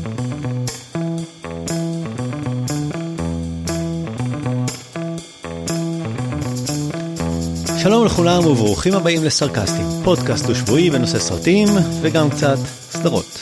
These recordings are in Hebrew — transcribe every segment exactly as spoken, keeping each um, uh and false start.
שלום לכולם וברוכים הבאים לסרקסטים, פודקאסט שבועי בנושא סרטים וגם קצת סדרות.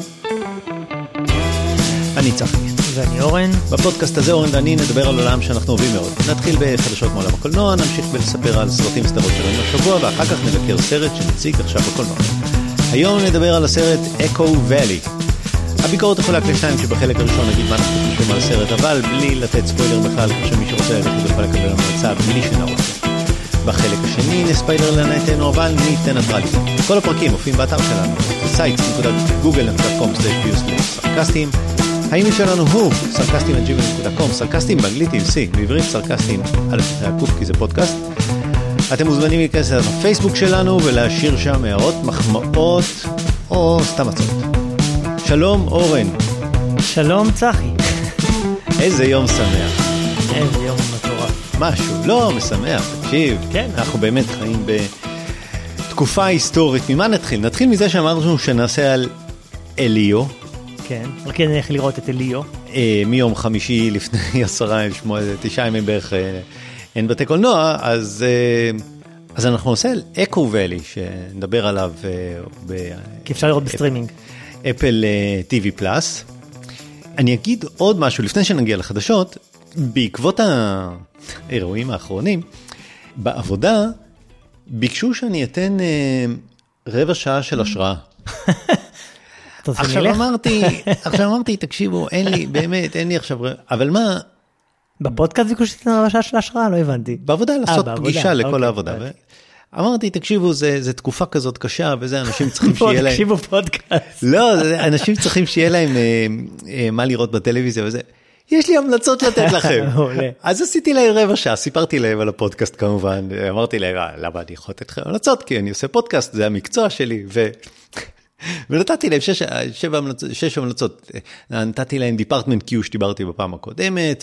אני צחי. ואני אורן. בפודקאסט הזה אורן ואני נדבר על עולם שאנחנו אוהבים מאוד. נתחיל בחדשות מעולם הקולנוע, נמשיך בלספר על סרטים סדרות שלנו השבוע, ואחר כך נבקר סרט שנציג עכשיו בקולנוע. היום נדבר על הסרט Echo Valley. הביקורת יכולה לשניים שבחלק הראשון נגיד מה אנחנו חושבים על הסרט, אבל בלי לתת ספוילר בכלל, כשמי שרוצה ללכת יכול לקבל המלצה בלי שנערות. בחלק השני נספיילר לנתנו, אבל ניתן התראה. כל הפרקים מופיעים באתר שלנו, בסייט נקודה גוגל נקודה קום סלאש פיוס סלאש סרקסטים. האימייל שלנו הוא סרקסטים את ג'ימייל נקודה קום, סרקסטים באנגלית עם C, בעברית סרקסטים א' הקוף כי זה פודקאסט. אתם מוזמנים להיכנס לפייסבוק שלנו ולהשאיר שם הערות, מחמאות או סתם הצעות. שלום אורן. שלום צחי. איזה יום שמח. איזה יום מטורף. משהו, לא משמח, תקשיב. כן. אנחנו באמת חיים בתקופה היסטורית. ממה נתחיל? נתחיל מזה שאמרנו שנעשה על אליו. כן, רק נלך לראות את אליו. אה, מיום חמישי לפני עשרה, שמונה, תשעה ימים בערך אה, אין בתי קולנוע, אז, אה, אז אנחנו נעשה על אקו ואלי, שנדבר עליו אה, ב... כי אפשר לראות בסטרימינג. אפל אה, טי וי פלאס. אני אגיד עוד משהו, לפני שנגיע לחדשות, בעקבות האירועים האחרונים, בעבודה ביקשו שאני אתן אה, רבע שעה של השראה. עכשיו אמרתי, עכשיו אמרתי, תקשיבו, אין לי, באמת, אין לי עכשיו, אבל מה? בפודקאסט ביקשו שתתן רבע שעה של השראה? לא הבנתי. בעבודה לעשות פגישה לכל העבודה. אמרתי, תקשיבו, זה תקופה כזאת קשה, וזה אנשים צריכים שיהיה להם... תקשיבו פודקאסט. לא, אנשים צריכים שיהיה להם מה לראות בטלוויזיה וזה. יש לי המלצות לתת לכם. אז עשיתי להם רבע שעה, סיפרתי להם על הפודקאסט כמובן, אמרתי להם, למה אני יכול לתת לכם המלצות? כי אני עושה פודקאסט, זה המקצוע שלי, ו... ונתתי להם שש, שבע המלצות, שש המלצות, נתתי להם דיפרטמנט קיו שדיברתי בפעם הקודמת,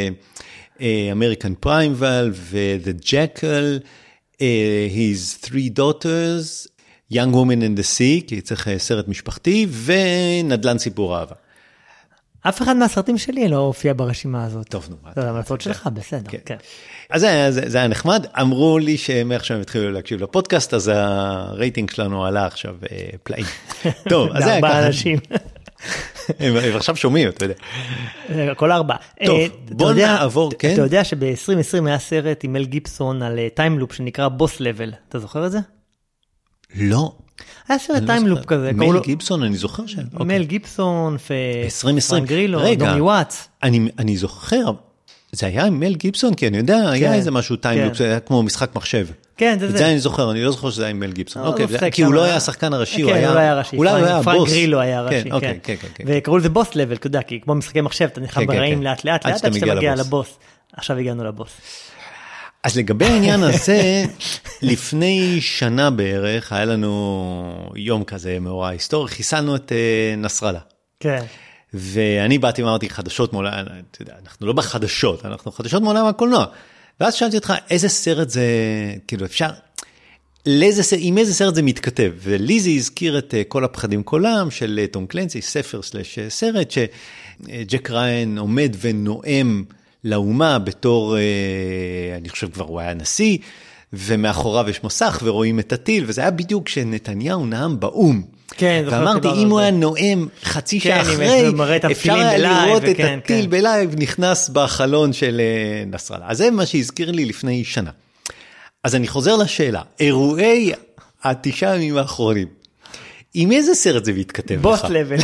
ואמריקן פריימבל, ו-The Jackal, uh, His Three Daughters, Young Woman in the Sea, כי צריך סרט משפחתי, ונדל"ן סיפור אהבה. אף אחד מהסרטים שלי לא הופיע ברשימה הזאת. טוב, נו. זה המלצות שלך, בסדר. כן. אז זה, זה, זה היה נחמד. אמרו לי שמעכשיו הם התחילו להקשיב לפודקאסט, אז הרייטינג שלנו עלה עכשיו פלאים. טוב, אז זה היה ככה. בארבעה אנשים. הם עכשיו שומעים, אתה יודע. כל ארבע. טוב, בוא נעבור, כן? אתה יודע שב-עשרים עשרים היה סרט עם מל גיבסון על טיימלופ שנקרא בוס לבל. אתה זוכר את זה? לא. היה סרט טיימלופ כזה. מל גיבסון, אני זוכר ש... מל גיבסון, עשרים עשרים. גרילו, דומי וואטס. אני זוכר, זה היה מל גיבסון, כי אני יודע, היה איזה משהו טיימלופ, זה היה כמו משחק מחשב. כן, זה זה. את זה אני זוכר, אני לא זוכר שזה היה עם מל גיבסון. אוקיי, כי הוא לא היה השחקן הראשי, הוא היה... אולי הוא היה פרנק בוס. גרילו היה ראשי, כן. וקראו לזה בוס לבל, אתה יודע, כי כמו משחקי מחשב, אתה נחם ברעים לאט לאט, לאט עד שאתה מגיע לבוס. עכשיו הגענו לבוס. אז לגבי העניין הזה, לפני שנה בערך, היה לנו יום כזה מאורע היסטורי, חיסלנו את נסראללה. כן. ואני באתי ואמרתי חדשות מעולם, אתה יודע, אנחנו לא בחדשות, אנחנו חדשות מעולם הקולנוע. ואז שאלתי אותך, איזה סרט זה, כאילו אפשר, לאיזה, עם איזה סרט זה מתכתב? וליזי הזכיר את כל הפחדים קולם של תום קלנסי, ספר סלש סרט, שג'ק ריין עומד ונואם לאומה בתור, אני חושב כבר הוא היה נשיא, ומאחוריו יש מסך ורואים את הטיל, וזה היה בדיוק שנתניהו נאם באום. כן, ואמרתי, אם הוא היה נואם חצי שעה אחרי, אפשר היה לראות את הטיל בלייב נכנס בחלון של נסראללה. אז זה מה שהזכיר לי לפני שנה. אז אני חוזר לשאלה, אירועי התשעה ימים האחרונים, עם איזה סרט זה מתכתב לך? בוס לבל.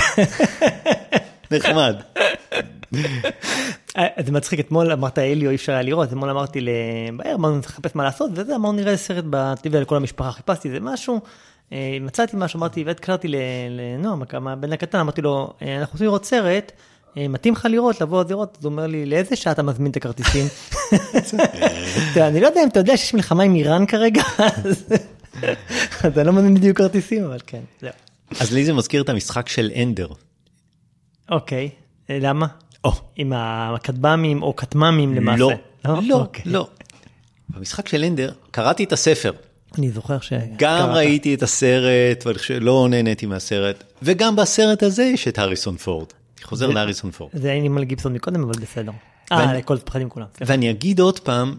נחמד. זה מצחיק, אתמול אמרת אליו, אי אפשר היה לראות, אתמול אמרתי לבאר, אמרנו לחפש מה לעשות, וזה אמרנו נראה סרט בטבע לכל המשפחה, חיפשתי זה משהו, מצאתי משהו, אמרתי, והתקררתי לנועם, הבן הקטן, אמרתי לו, אנחנו רוצים לראות סרט, מתאים לך לראות, לבוא לראות, אז הוא אומר לי, לאיזה שעה אתה מזמין את הכרטיסים? אני לא יודע אם אתה יודע שיש מלחמה עם איראן כרגע, אתה לא מזמין בדיוק כרטיסים, אבל כן, זהו. אז לי זה מזכיר את המשחק של אנדר. אוקיי, למה? עם הכתב"מים או כתמ"מים למעשה. לא, לא, לא. במשחק של אנדר, קראתי את הספר. אני זוכר ש... גם ראיתי את הסרט, ולא נהניתי מהסרט, וגם בסרט הזה יש את הריסון פורד. חוזר להריסון פורד. זה היה עם גיבסון מקודם, אבל בסדר. אה, לכל פחדים כולם. ואני אגיד עוד פעם,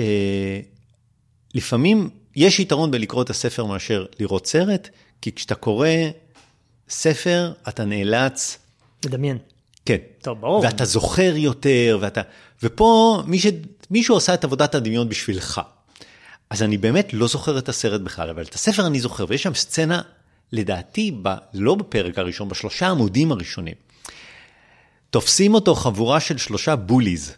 שלפעמים יש יתרון בלקרוא את הספר מאשר לראות סרט, כי כשאתה קורא ספר, אתה נאלץ... לדמיין. כן. טוב, ברור. ואתה זוכר יותר, ואתה... ופה מי ש... מישהו עושה את עבודת הדמיון בשבילך. אז אני באמת לא זוכר את הסרט בכלל, אבל את הספר אני זוכר, ויש שם סצנה, לדעתי, ב... לא בפרק הראשון, בשלושה עמודים הראשונים. תופסים אותו חבורה של שלושה בוליז,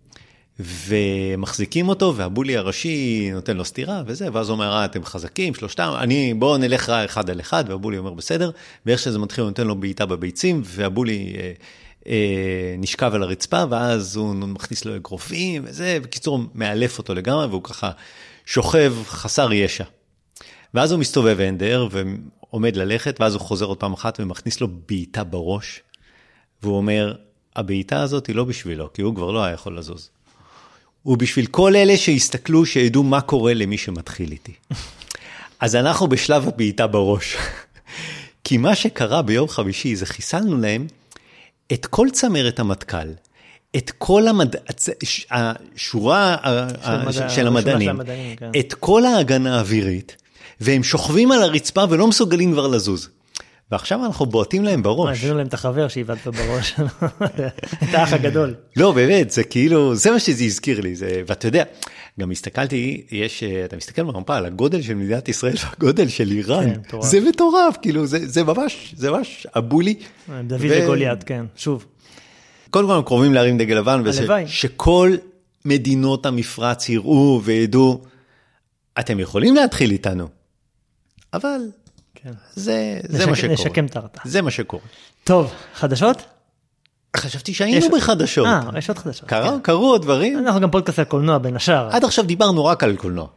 ומחזיקים אותו, והבולי הראשי נותן לו סתירה, וזה, ואז הוא אומר, אתם חזקים, שלושתם, אני, בואו נלך רע אחד על אחד, והבולי אומר, בסדר, ואיך שזה מתחיל, הוא נותן לו בעיטה בביצים, והבולי אה, אה, נשכב על הרצפה, ואז הוא מכניס לו אגרופים, וזה, בקיצור, מאלף אותו לגמרי, והוא ככה שוכב חסר ישע. ואז הוא מסתובב אנדר, ועומד ללכת, ואז הוא חוזר עוד פעם אחת, ומכניס לו בעיטה בראש, והוא אומר, הבעיטה הזאת היא לא בשבילו, כי הוא כבר לא היה יכול לזוז. הוא בשביל כל אלה שהסתכלו, שידעו מה קורה למי שמתחיל איתי. אז אנחנו בשלב הבעיטה בראש. כי מה שקרה ביום חמישי, זה חיסלנו להם את כל צמרת המטכ"ל, את כל המד... השורה של המדענים, את כל ההגנה האווירית, והם שוכבים על הרצפה ולא מסוגלים כבר לזוז. ועכשיו אנחנו בועטים להם בראש. הבאנו להם את החבר שהיבדת בראש, את האח הגדול. לא, באמת, זה כאילו, זה מה שזה הזכיר לי, ואתה יודע, גם הסתכלתי, יש, אתה מסתכל במפה על הגודל של מדינת ישראל והגודל של איראן, זה מטורף, כאילו, זה ממש, זה ממש אבולי. דוד וגוליית, כן, שוב. קודם כל הם קרובים להרים דגל לבן, ושכל מדינות המפרץ יראו וידעו, אתם יכולים להתחיל איתנו, אבל... זה, זה מה שקורה. נשקם את הרתעה. זה מה שקורה. טוב, חדשות? חשבתי שהיינו בחדשות. אה, יש עוד חדשות. קראו, קראו דברים. אנחנו גם פודקאסט על קולנוע בין השאר. עד עכשיו דיברנו רק על קולנוע.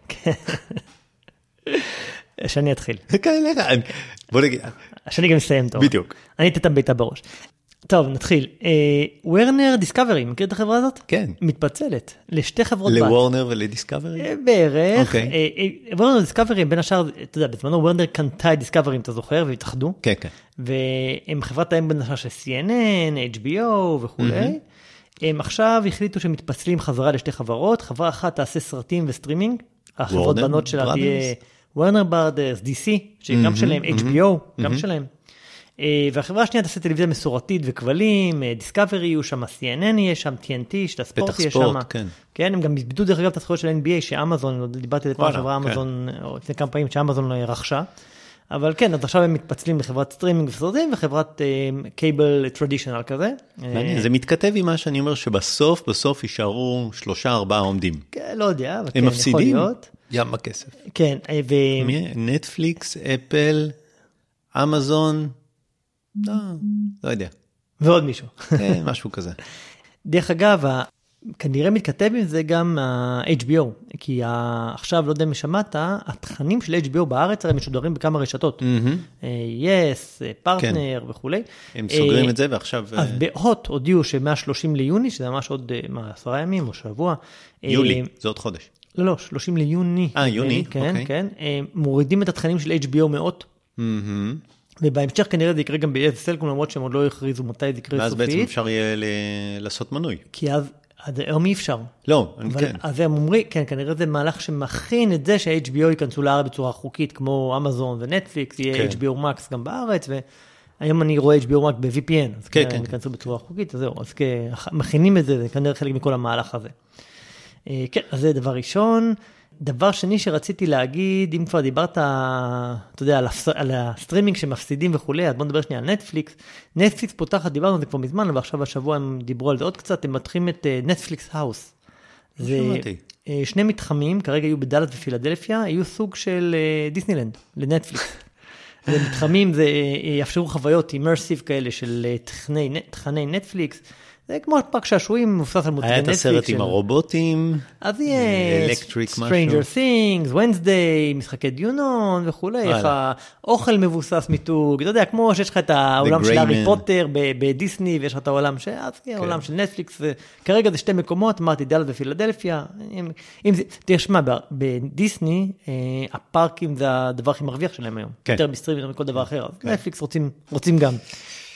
שאני אתחיל. כן, בוא נגיד. שאני גם מסיים טוב. בדיוק. אני אתן ביתה בראש. טוב, נתחיל. וורנר דיסקאברי, מכיר את החברה הזאת? כן. מתפצלת לשתי חברות בת. לוורנר ולדיסקאברי? בערך. וורנר דיסקאברי, בין השאר, אתה יודע, בזמנו וורנר קנתה את דיסקאברי, אם אתה זוכר, והתאחדו. כן, כן. והם חברת האם בין השאר של סי אן אן, אייץ' בי או וכו'. הם עכשיו החליטו שהם מתפצלים חזרה לשתי חברות. חברה אחת תעשה סרטים וסטרימינג. החברות בנות שלה תהיה וורנר ברדרס, די סי, שגם שלהם, אייץ' בי או, גם שלהם. והחברה השנייה תעשה טלוויזיה מסורתית וכבלים, דיסקאברי יהיו שם, סי אן אן יהיה שם, טי אן טי, שאת הספורט יהיה שם. כן. כן, הם גם איבדו דרך אגב את הזכויות של אן בי איי, שאמזון, דיברתי על זה פעם שעברה אמזון, או לפני כמה פעמים שאמזון רכשה, אבל כן, אז עכשיו הם מתפצלים לחברת סטרימינג וסרטים, וחברת קייבל טרדישיונל כזה. זה מתכתב עם מה שאני אומר, שבסוף, בסוף יישארו שלושה, ארבעה עומדים. כן, לא יודע, אבל כן, יכול להיות. ים בכסף. כן, ו... נטפליקס, אפל, אמזון, לא, לא יודע. ועוד מישהו. כן, משהו כזה. דרך אגב, כנראה מתכתב עם זה גם ה-אייץ' בי או, כי עכשיו, לא יודע אם שמעת, התכנים של אייץ' בי או בארץ הרי משודרים בכמה רשתות. יס, פרטנר וכו'. הם סוגרים את זה ועכשיו... אז בהוט הודיעו ש-מאה ושלושים ליוני, שזה ממש עוד עשרה ימים או שבוע. יולי, זה עוד חודש. לא, לא, שלושים ליוני. אה, יוני, כן, כן. מורידים את התכנים של אייץ' בי או מאות. ובהמשך כנראה זה יקרה גם ב-אס אס אל, למרות שהם עוד לא הכריזו מתי זה יקרה סופית. ואז בעצם אפשר יהיה לעשות מנוי. כי אז, היום אי אפשר. לא, כן. אז הם אומרים, כן, כנראה זה מהלך שמכין את זה שה-אייץ' בי או ייכנסו לארץ בצורה חוקית, כמו אמזון ונטפליקס, יהיה אייץ' בי או Max גם בארץ, והיום אני רואה אייץ' בי או Max ב-וי פי אן, אז הם ייכנסו בצורה חוקית, אז זהו, אז מכינים את זה, זה כנראה חלק מכל המהלך הזה. כן, אז זה דבר ראשון. דבר שני שרציתי להגיד, אם כבר דיברת, אתה יודע, על הסטרימינג שמפסידים וכולי, אז בוא נדבר שנייה על נטפליקס. נטפליקס פותחת, דיברנו על זה כבר מזמן, ועכשיו השבוע הם דיברו על זה עוד קצת, הם מתחילים את נטפליקס האוס. זה שני מתחמים, כרגע היו בדלת ופילדלפיה, היו סוג של דיסנילנד, לנטפליקס. זה מתחמים, זה יאפשרו חוויות אימרסיב כאלה של תכני נטפליקס, זה כמו פארק שעשועים, מבוסס על מותגי נטפליקס. היה את הסרט עם הרובוטים, אז יש, Stranger Things, Wednesday, משחקי דיונון וכו'. יש לך אוכל מבוסס מיתוג, אתה יודע, כמו שיש לך את העולם של הארי פוטר בדיסני, ויש לך את העולם של, אז כן, העולם של נטפליקס, כרגע זה שתי מקומות, אמרתי דלת ופילדלפיה. תראה, שמע, בדיסני, הפארקים זה הדבר הכי מרוויח שלהם היום. יותר בסטרימינג מכל דבר אחר, אז נטפליקס רוצים גם.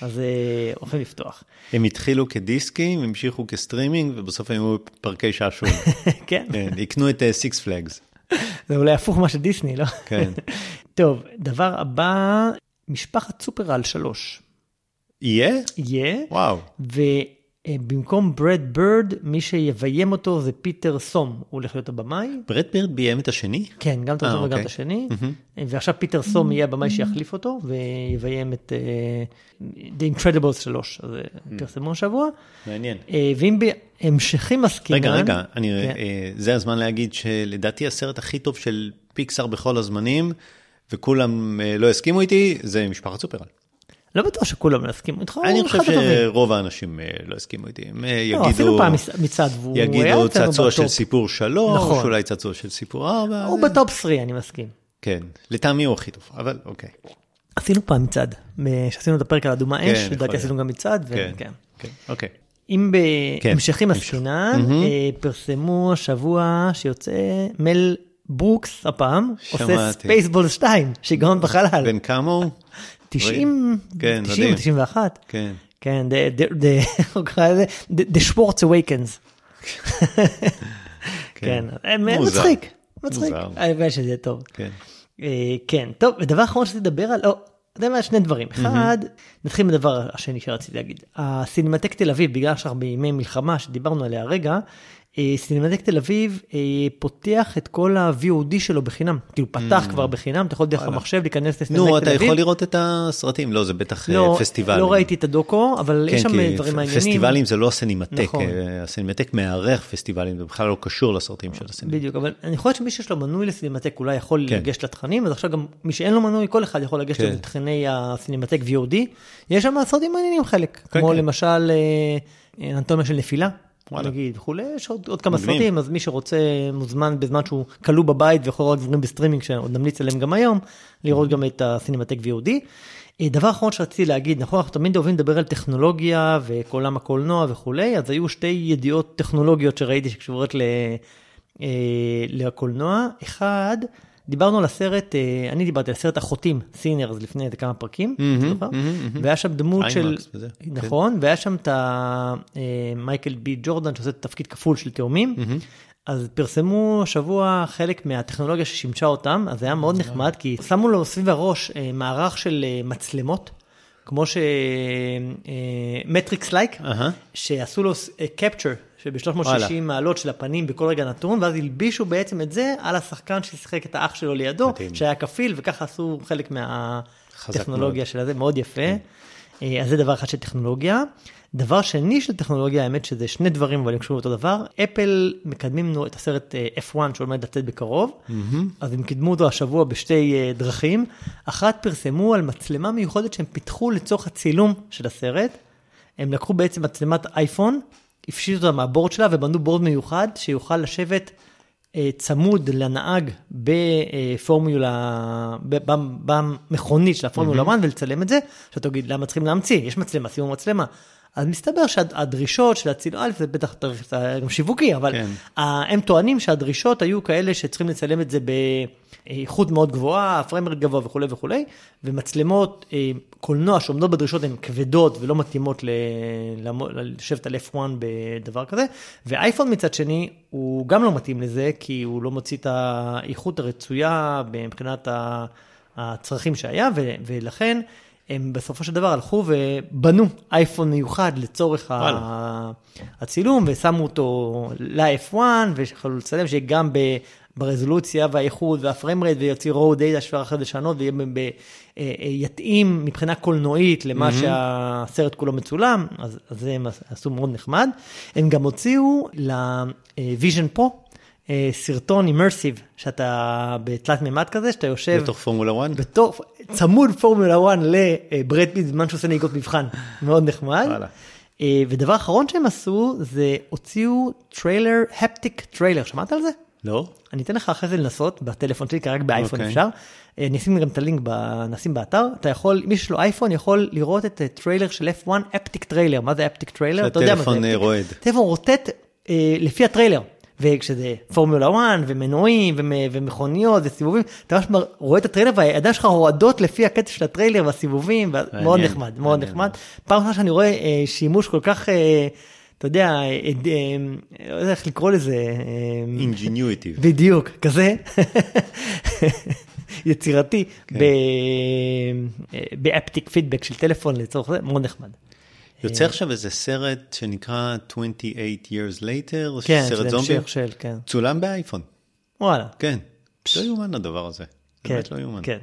אז הולכים לפתוח. הם התחילו כדיסקים, המשיכו כסטרימינג, ובסוף הם היו פרקי שעשוע. כן. יקנו את סיקס פלאגס. זה אולי הפוך מה שדיסני, לא? כן. טוב, דבר הבא, משפחת סופרל שלוש. יהיה? יהיה. וואו. ובמקום ברד בירד, מי שיביים אותו זה פיטר סום, הוא הולך להיות הבמאי. ברד בירד ביים את השני? כן, גם את הראשון וגם את השני. ועכשיו פיטר סום יהיה הבמאי שיחליף אותו, ויביים את The Incredibles שלוש, אז פרסמו השבוע. מעניין. ואם בהמשכים מסכימן... רגע, רגע, זה הזמן להגיד שלדעתי הסרט הכי טוב של פיקסאר בכל הזמנים, וכולם לא הסכימו איתי, זה משפחת סופרל. לא בטוח שכולם לא הסכימו איתך. אני חושב שרוב האנשים לא הסכימו איתי. לא, אפילו פעם מצד. יגידו צעצוע של סיפור שלוש, אולי צעצוע של סיפור ארבע. הוא בטופ עשרה, אני מסכים. כן, לטעמי הוא הכי טוב, אבל אוקיי. עשינו פעם מצד, שעשינו את הפרק על אדומה אש, לדעתי עשינו גם מצד. כן, כן, אוקיי. אם בהמשכים עסקינן, פרסמו השבוע שיוצא מל ברוקס הפעם, עושה ספייסבול שתיים, שיגעון בחלל. בן כמה הוא? תשעים, תשעים, תשעים ואחת. כן. כן, The Schwartz Awakens. כן, מצחיק. מצחיק. אני מבין שזה טוב. כן. כן, טוב, ודבר אחרון שרציתי לדבר על, לא, אתה יודע מה, שני דברים. אחד, נתחיל מדבר השני שרציתי להגיד. הסינמטק תל אביב, בגלל שאנחנו בימי מלחמה שדיברנו עליה הרגע, סינמטק תל אביב פותח את כל ה-וי או די שלו בחינם. כאילו פתח כבר בחינם, אתה יכול דרך המחשב להיכנס לסינמטק תל אביב. נו, אתה יכול לראות את הסרטים, לא, זה בטח פסטיבלים. לא ראיתי את הדוקו, אבל יש שם דברים מעניינים. פסטיבלים זה לא הסינמטק, הסינמטק מערך פסטיבלים, זה בכלל לא קשור לסרטים של הסינמטק. בדיוק, אבל אני חושב שמי שיש לו מנוי לסינמטק אולי יכול לגשת לתכנים, אז עכשיו גם מי שאין לו מנוי, כל אחד יכול לגשת לתכני הסינמטק וי או די. יש שם סרטים מעניינים חלק, כמו למשל אנטומיה של נפילה. נגיד, וכולי, יש עוד, עוד כמה סרטים, אז מי שרוצה מוזמן בזמן שהוא כלוא בבית ויכול לראות דברים בסטרימינג, שעוד נמליץ עליהם גם היום, לראות גם את הסינמטק וי או די. דבר אחרון שרציתי להגיד, נכון, אנחנו תמיד אוהבים לדבר על טכנולוגיה ועולם הקולנוע וכולי, אז היו שתי ידיעות טכנולוגיות שראיתי שקשורות ל, לקולנוע. אחד, דיברנו על הסרט, אני דיברתי על הסרט החוטים, סינרס, לפני איזה כמה פרקים, והיה שם דמות של, נכון, והיה שם את מייקל בי ג'ורדן, שעושה תפקיד כפול של תאומים, אז פרסמו השבוע חלק מהטכנולוגיה ששימשה אותם, אז זה היה מאוד נחמד, כי שמו לו סביב הראש מערך של מצלמות, כמו שמטריקס לייק, שעשו לו קפצ'ר, שב-שלוש מאות ושישים מעלות של הפנים בכל רגע נתון, ואז הלבישו בעצם את זה על השחקן ששיחק את האח שלו לידו, שהיה כפיל, וככה עשו חלק מהטכנולוגיה של זה, מאוד יפה. אז זה דבר אחד של טכנולוגיה. דבר שני של טכנולוגיה, האמת שזה שני דברים, אבל הם קשורים אותו דבר. אפל מקדמים את הסרט אף וואן שעומד לצאת בקרוב, אז הם קידמו אותו השבוע בשתי דרכים. אחת פרסמו על מצלמה מיוחדת שהם פיתחו לצורך הצילום של הסרט. הם לקחו בעצם מצלמת אייפון, הפשיטו אותה מהבורד שלה ובנו בורד מיוחד שיוכל לשבת צמוד לנהג בפורמולה, במכונית של הפורמולה אחת ולצלם את זה, שאתה תגיד, למה צריכים להמציא? יש מצלמה, שימו מצלמה. אז מסתבר שהדרישות של הצילום, א', זה בטח גם שיווקי, אבל הם טוענים שהדרישות היו כאלה שצריכים לצלם את זה באיכות מאוד גבוהה, פריימרט גבוה וכו' וכו', ומצלמות קולנוע שעומדות בדרישות הן כבדות ולא מתאימות לשבת על אף וואן בדבר כזה, ואייפון מצד שני הוא גם לא מתאים לזה, כי הוא לא מוציא את האיכות הרצויה מבחינת הצרכים שהיה, ולכן הם בסופו של דבר הלכו ובנו אייפון מיוחד לצורך הצילום, ושמו אותו ל-אף וואן, ויכולו לצלם שיהיה גם ברזולוציה והאיכות והפריימרייט, ויוציא רואו דאטה שאפשר אחרי לשנות, ויתאים מבחינה קולנועית למה שהסרט כולו מצולם, אז זה הם עשו מאוד נחמד. הם גם הוציאו לוויז'ן פרו, סרטון אימרסיב, שאתה בתלת מימד כזה, שאתה יושב... בתוך פורמולה אחת? בתוך, צמוד פורמולה אחת לברד פיט, בזמן שעושה נהיגות מבחן. מאוד נחמד. ודבר אחרון שהם עשו, זה הוציאו טריילר, הפטיק טריילר. שמעת על זה? לא. אני אתן לך אחרי זה לנסות, בטלפון שלי, כי רק באייפון אפשר. נשים גם את הלינק, נשים באתר. אתה יכול, מי שיש לו אייפון יכול לראות את טריילר של אף וואן, הפטיק טריילר. מה זה הפטיק טריילר? שהטלפון רועד. טלפון רוטט לפי הטריילר. וכשזה פורמולה אחת ומנועים ומכוניות וסיבובים, אתה ממש רואה את הטריילר והידיים שלך רועדות לפי הקטע של הטריילר והסיבובים, מאוד נחמד, מאוד נחמד. פעם ראשונה שאני רואה שימוש כל כך, אתה יודע, לא יודע איך לקרוא לזה. Ingenuitive. בדיוק, כזה. יצירתי, באפטיק פידבק של טלפון לצורך זה, מאוד נחמד. יוצא עכשיו איזה סרט שנקרא twenty-eight years later, כן, סרט זומבי, של המשך של, כן. צולם באייפון. וואלה. כן, לא יומן הדבר הזה. כן, באמת לא יומן. כן.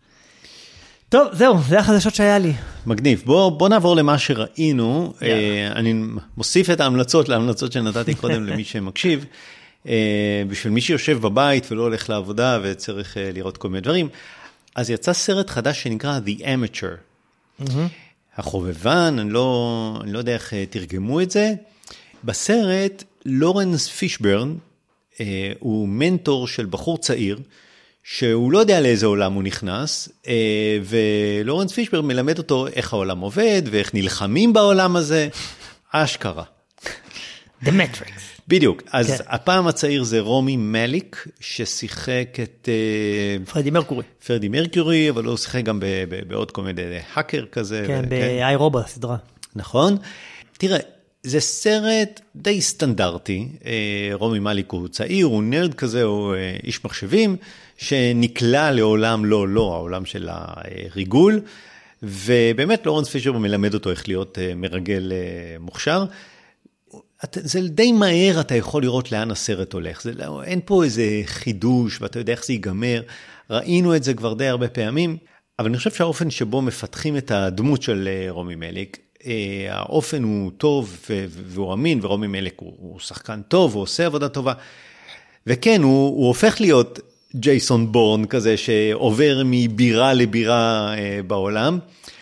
טוב, זהו, זה החדשות שהיה לי. מגניב. בוא, בוא נעבור למה שראינו. Yeah. אני מוסיף את ההמלצות להמלצות שנתתי קודם למי שמקשיב. בשביל מי שיושב בבית ולא הולך לעבודה וצריך לראות כל מיני דברים. אז יצא סרט חדש שנקרא The Amateur. Mm-hmm. החובבן, אני לא, אני לא יודע איך תרגמו את זה. בסרט, לורנס פישברן, אה, הוא מנטור של בחור צעיר, שהוא לא יודע לאיזה עולם הוא נכנס, אה, ולורנס פישברן מלמד אותו איך העולם עובד, ואיך נלחמים בעולם הזה, אשכרה. The Matrix. בדיוק, אז כן. הפעם הצעיר זה רומי מליק, ששיחק את... פרדי מרקורי. פרדי מרקורי, אבל הוא שיחק גם ב- ב- בעוד כל מיני האקר כזה. כן, ו- ב-איי רובו הסדרה. נכון. תראה, זה סרט די סטנדרטי, רומי מליק הוא צעיר, הוא נרד כזה, הוא איש מחשבים, שנקלע לעולם לא לא, העולם של הריגול, ובאמת לורנס פישר מלמד אותו איך להיות מרגל מוכשר, זה די מהר אתה יכול לראות לאן הסרט הולך, זה, אין פה איזה חידוש ואתה יודע איך זה ייגמר, ראינו את זה כבר די הרבה פעמים, אבל אני חושב שהאופן שבו מפתחים את הדמות של רומי מליק, האופן הוא טוב והוא אמין, ורומי מליק הוא, הוא שחקן טוב, הוא עושה עבודה טובה, וכן, הוא, הוא הופך להיות ג'ייסון בורן כזה שעובר מבירה לבירה בעולם,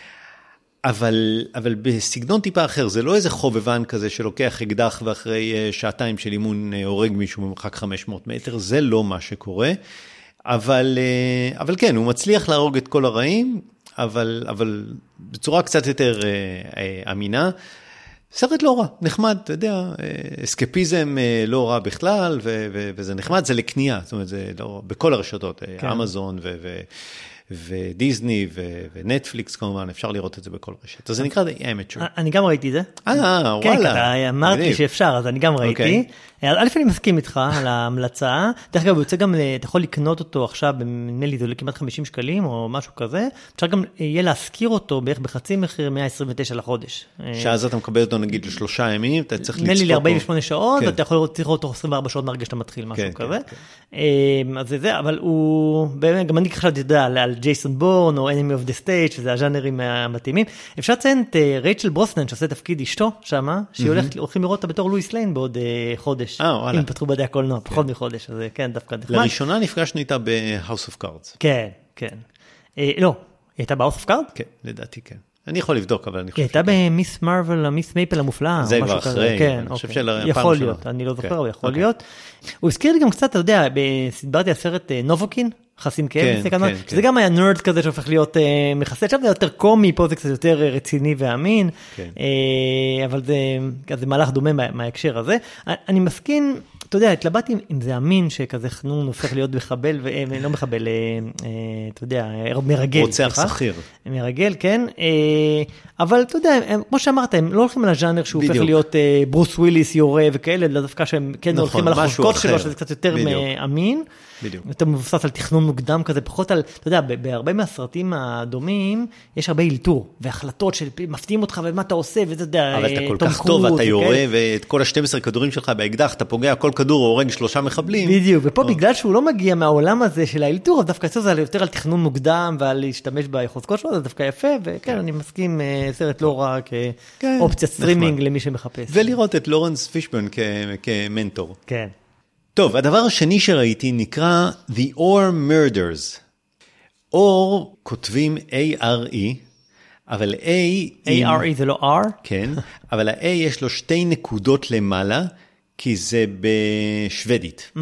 אבל, אבל בסגנון טיפה אחר, זה לא איזה חובבן כזה שלוקח אקדח ואחרי שעתיים של אימון הורג מישהו במרחק חמש מאות מטר, זה לא מה שקורה, אבל, אבל כן, הוא מצליח להרוג את כל הרעים, אבל, אבל בצורה קצת יותר אמינה, סרט לא רע, נחמד, אתה יודע, אסקפיזם לא רע בכלל, ו, ו, וזה נחמד, זה לקנייה, זאת אומרת, זה לא, בכל הרשתות, כן. אמזון ו... ו ודיזני ונטפליקס כמובן, אפשר לראות את זה בכל רשת. אז זה נקרא The Amateur. אני גם ראיתי את זה. אה, וואלה. כן, אתה אמרתי שאפשר, אז אני גם ראיתי. א' אני מסכים איתך על ההמלצה. דרך אגב, הוא יוצא גם, אתה יכול לקנות אותו עכשיו, נדמה לי, זה עולה כמעט חמישים שקלים או משהו כזה. אפשר גם יהיה להזכיר אותו בערך בחצי מחיר מאה עשרים ותשע לחודש. שאז אתה מקבל אותו נגיד לשלושה ימים, אתה צריך לצפות נדמה לי ל-ארבעים ושמונה שעות, אתה יכול לראות אותו עשרים וארבע שעות מהרגע שאתה מתחיל, משהו כזה. אז זה, אבל הוא, באמת, גם אני חשבתי, אתה יודע, על ג'ייסון בורן או Enemy of the State, שזה הז'אנרים המתאימים. אפשר לציין את רייצ'ל ברוסנן, שעושה תפקיד אשתו שמה, שהיא הולכים לראות אותה בתור לואיס ליין בעוד חודש. אם פתחו בדי הקולנוע, פחות מחודש, אז כן, דווקא נחמד. לראשונה נפגשנו איתה ב-House of Cards. כן, כן. לא, היא הייתה ב-House of Cards? כן, לדעתי כן. אני יכול לבדוק, אבל אני חושב... היא הייתה במיס מרוול, מיס מייפל המופלאה. זה כבר אחרי, כן, אני חושב שלפעם יכול להיות, אני לא זוכר, הוא יכול להיות. הוא הזכיר לי גם קצת, אתה יודע, דיברתי על סרט נובוקין, חסים כאב, שזה גם היה נרד כזה שהופך להיות מחסה, עכשיו זה יותר קומי, פה זה קצת יותר רציני ואמין, אבל זה מהלך דומה מההקשר הזה. אני מסכים, אתה יודע, התלבטתי אם זה אמין שכזה חנון הופך להיות מחבל, ולא מחבל, אתה יודע, מרגל. רוצח שכיר. מרגל, כן. אבל אתה יודע, כמו שאמרת, הם לא הולכים על הז'אנר שהוא הופך להיות ברוס וויליס יורה וכאלה, אלא דווקא שהם כן הולכים על החוזקות שלו, שזה קצת יותר מאמין. בדיוק. יותר מבוסס על תכנון מוקדם כזה, פחות על, אתה יודע, בהרבה מהסרטים הדומים, יש הרבה אילתור, והחלטות שמפתיעים אותך, ומה אתה עושה, ואתה יודע, אבל אתה כל כך טוב, אתה יורה, ואת כל ה-שנים עשר כדורים שלך באקדח, אתה פוגע, כל כדור הורג שלושה מחבלים. בדיוק, ופה בגלל שהוא לא מגיע מהעולם הזה של האילתור, אז דווקא זה יותר על תכנון מוקדם, ועל להשתמש בחוזקות שלו, זה דווקא יפה, וכן, אני מסכים, סרט לא רע כאופציה סטרימינג למי שמחפש. ולראות את לורנס פישברן כמנטור. כן. טוב, הדבר השני שראיתי נקרא The Orr Murders. אור כותבים A-R-E, אבל A... A-R-E זה לא R? כן, אבל ה-A יש לו שתי נקודות למעלה, כי זה בשוודית.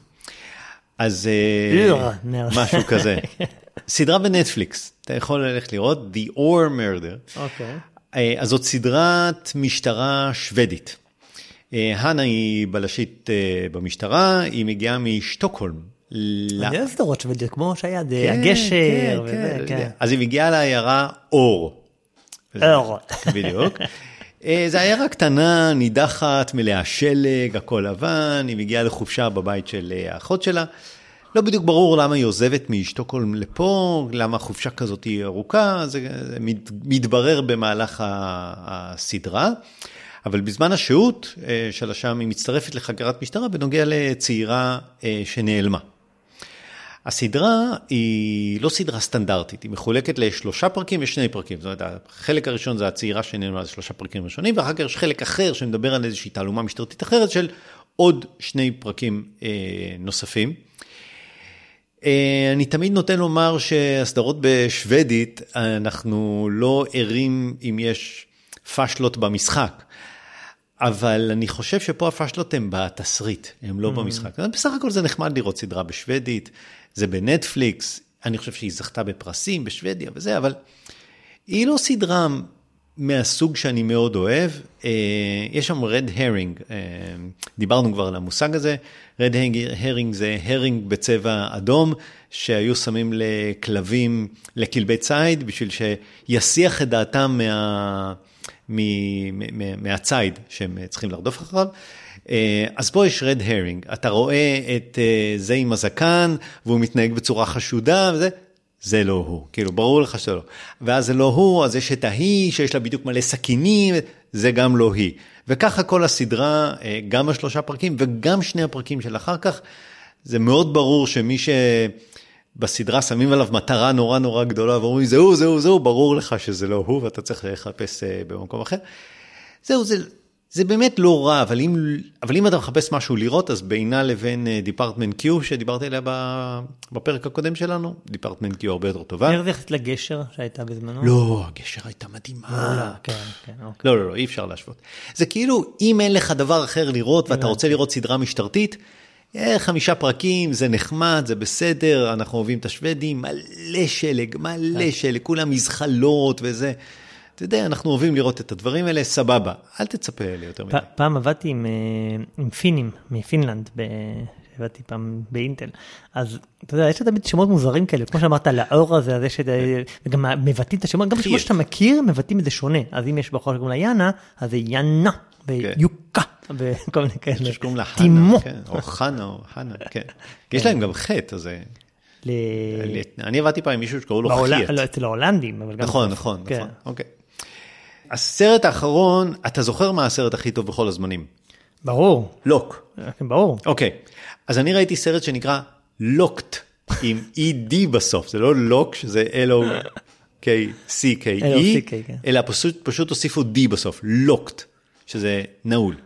אז משהו כזה. סדרה בנטפליקס, אתה יכול ללכת לראות The Orr Murder. אוקיי. אז זאת סדרת משטרה שוודית. הנה היא בלשית במשטרה, היא מגיעה משטוקהולם. זה סדרות שוודיות, כמו שהיה, הגשר וזה, כן. אז היא מגיעה לעיירה אור. אור. בדיוק. זו עיירה קטנה, נידחת, מלאה שלג, הכל לבן, היא מגיעה לחופשה בבית של האחות שלה. לא בדיוק ברור למה היא עוזבת משטוקהולם לפה, למה חופשה כזאת היא ארוכה, זה מתברר במהלך הסדרה. אבל בזמן השהות שלה שם היא מצטרפת לחקירת משטרה בנוגע לצעירה שנעלמה. הסדרה היא לא סדרה סטנדרטית, היא מחולקת לשלושה פרקים ושני פרקים. זאת אומרת, החלק הראשון זה הצעירה שנעלמה, זה שלושה פרקים ראשונים, ואחר כך יש חלק אחר שמדבר על איזושהי תעלומה משטרתית אחרת של עוד שני פרקים אה, נוספים. אה, אני תמיד נותן לומר שהסדרות בשוודית, אנחנו לא ערים אם יש פשלות במשחק. אבל אני חושב שפה הפשלות הן בתסריט, הן לא במשחק. בסך הכל זה נחמד לראות סדרה בשוודית, זה בנטפליקס, אני חושב שהיא זכתה בפרסים בשוודיה וזה, אבל היא לא סדרה מהסוג שאני מאוד אוהב. יש שם רד הרינג, דיברנו כבר על המושג הזה, רד הרינג זה הרינג בצבע אדום, שהיו שמים לכלבים, לכלבי ציד, בשביל שיסיח את דעתם מה... מהצייד שהם צריכים לרדוף אחריו. אז פה יש רד הרינג, אתה רואה את זה עם הזקן, והוא מתנהג בצורה חשודה, וזה, זה לא הוא, כאילו ברור לך שזה לא. ואז זה לא הוא, אז יש את ההיא, שיש לה בדיוק מלא סכינים, זה גם לא היא. וככה כל הסדרה, גם השלושה פרקים, וגם שני הפרקים של אחר כך, זה מאוד ברור שמי ש... בסדרה שמים עליו מטרה נורא נורא גדולה, ואומרים, זהו, זהו, זהו, ברור לך שזה לא הוא, ואתה צריך לחפש במקום אחר. זהו, זה, זה באמת לא רע, אבל אם, אבל אם אתה מחפש משהו לראות, אז בינה לבין דיפרטמנט קיו, שדיברתי עליה בפרק הקודם שלנו, דיפרטמנט קיו הרבה יותר טובה. איך זה יחסית לגשר שהייתה בזמנו? לא, הגשר הייתה מדהימה. כן, כן, אוקיי. לא, לא, לא, אי אפשר להשוות. זה כאילו, אם אין לך דבר אחר לראות, ואתה רוצה לראות סדרה משטרתית, חמישה פרקים, זה נחמד, זה בסדר, אנחנו אוהבים את השוודים, מלא שלג, מלא שלג, כולם מזחלות וזה. אתה יודע, אנחנו אוהבים לראות את הדברים האלה, סבבה, אל תצפה לי יותר מדי. פעם עבדתי עם, עם פינים, מפינלנד, עבדתי פעם באינטל, אז אתה יודע, יש תמיד שמות מוזרים כאלה, כמו שאמרת, לאור הזה, אז יש את, וגם מבטאים את השמות, גם בשמות שאתה מכיר, מבטאים את זה שונה, אז אם יש בחור שקוראים לה יאנה, אז זה יאנה, ויוקה, וכל מיני כאלה. שקוראים לה חנה, או חנה, או חנה, כן. יש להם גם חטא, אז אני עבדתי פעם עם מישהו שקראו לו חייט. לא, אצל ההולנדים, אבל גם... נכון, נכון, נכון, אוקיי. הסרט האחרון, אתה זוכר מה הסרט הכי טוב בכל הזמנים? ברור. לוק. ברור. אוקיי, אז אני ראיתי סרט שנקרא לוקט, עם אי די בסוף, זה לא לוק, שזה L O K C K E, אלא פשוט הוסיפו D בסוף, לוקט. שזה נעול.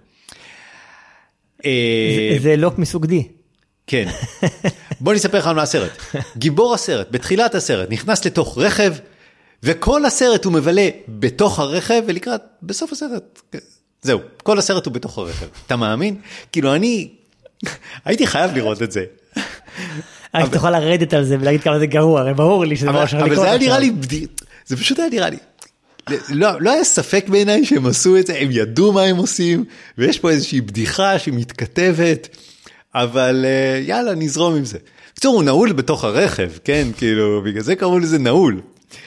זה לוק מסוג די. כן. בוא נספר לך על הסרט. גיבור הסרט, בתחילת הסרט, נכנס לתוך רכב, וכל הסרט הוא מבלה בתוך הרכב, ולקראת, בסוף הסרט, זהו, כל הסרט הוא בתוך הרכב. אתה מאמין? כאילו אני, הייתי חייב לראות את זה. אני תוכל לרדת על זה ולהגיד כמה זה גרוע, הרי ברור לי שזה משהו. אבל זה היה נראה לי, זה פשוט היה נראה לי. לא, לא היה ספק בעיניי שהם עשו את זה, הם ידעו מה הם עושים, ויש פה איזושהי בדיחה שהיא מתכתבת, אבל יאללה, נזרום עם זה. בקיצור, הוא נעול בתוך הרכב, כן, כאילו, בגלל זה קראו לזה נעול.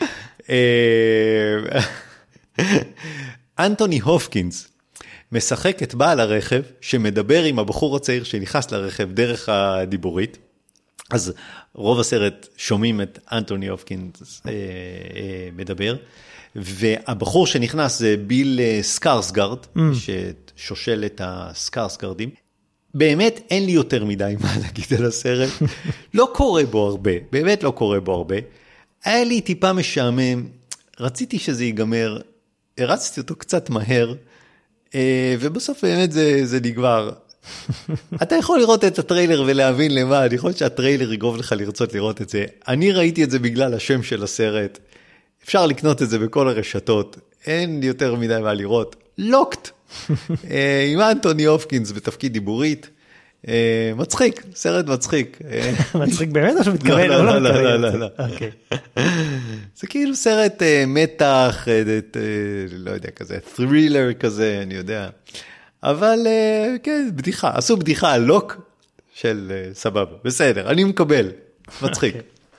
אנטוני הופקינס משחק את בעל הרכב, שמדבר עם הבחור הצעיר שנכנס לרכב דרך הדיבורית, אז רוב הסרט שומעים את אנטוני הופקינס מדבר, והבחור שנכנס זה ביל סקרסגרד, mm. ששושל את הסקרסגרדים. באמת אין לי יותר מדי מה להגיד על הסרט. לא קורה בו הרבה, באמת לא קורה בו הרבה. היה לי טיפה משעמם, רציתי שזה ייגמר, הרצתי אותו קצת מהר, ובסוף באמת זה, זה נגמר. אתה יכול לראות את הטריילר ולהבין למה, אני חושב שהטריילר יגרום לך לרצות לראות את זה. אני ראיתי את זה בגלל השם של הסרט, אפשר לקנות את זה בכל הרשתות, אין לי יותר מדי מה לראות. לוקט, עם אנטוני הופקינס בתפקיד דיבורית, מצחיק, סרט מצחיק. מצחיק באמת או שמתכוון? לא, לא, לא, לא, לא. זה כאילו סרט מתח, לא יודע, כזה, ת'רילר כזה, אני יודע. אבל כן, בדיחה, עשו בדיחה על לוק של סבבה, בסדר, אני מקבל, מצחיק.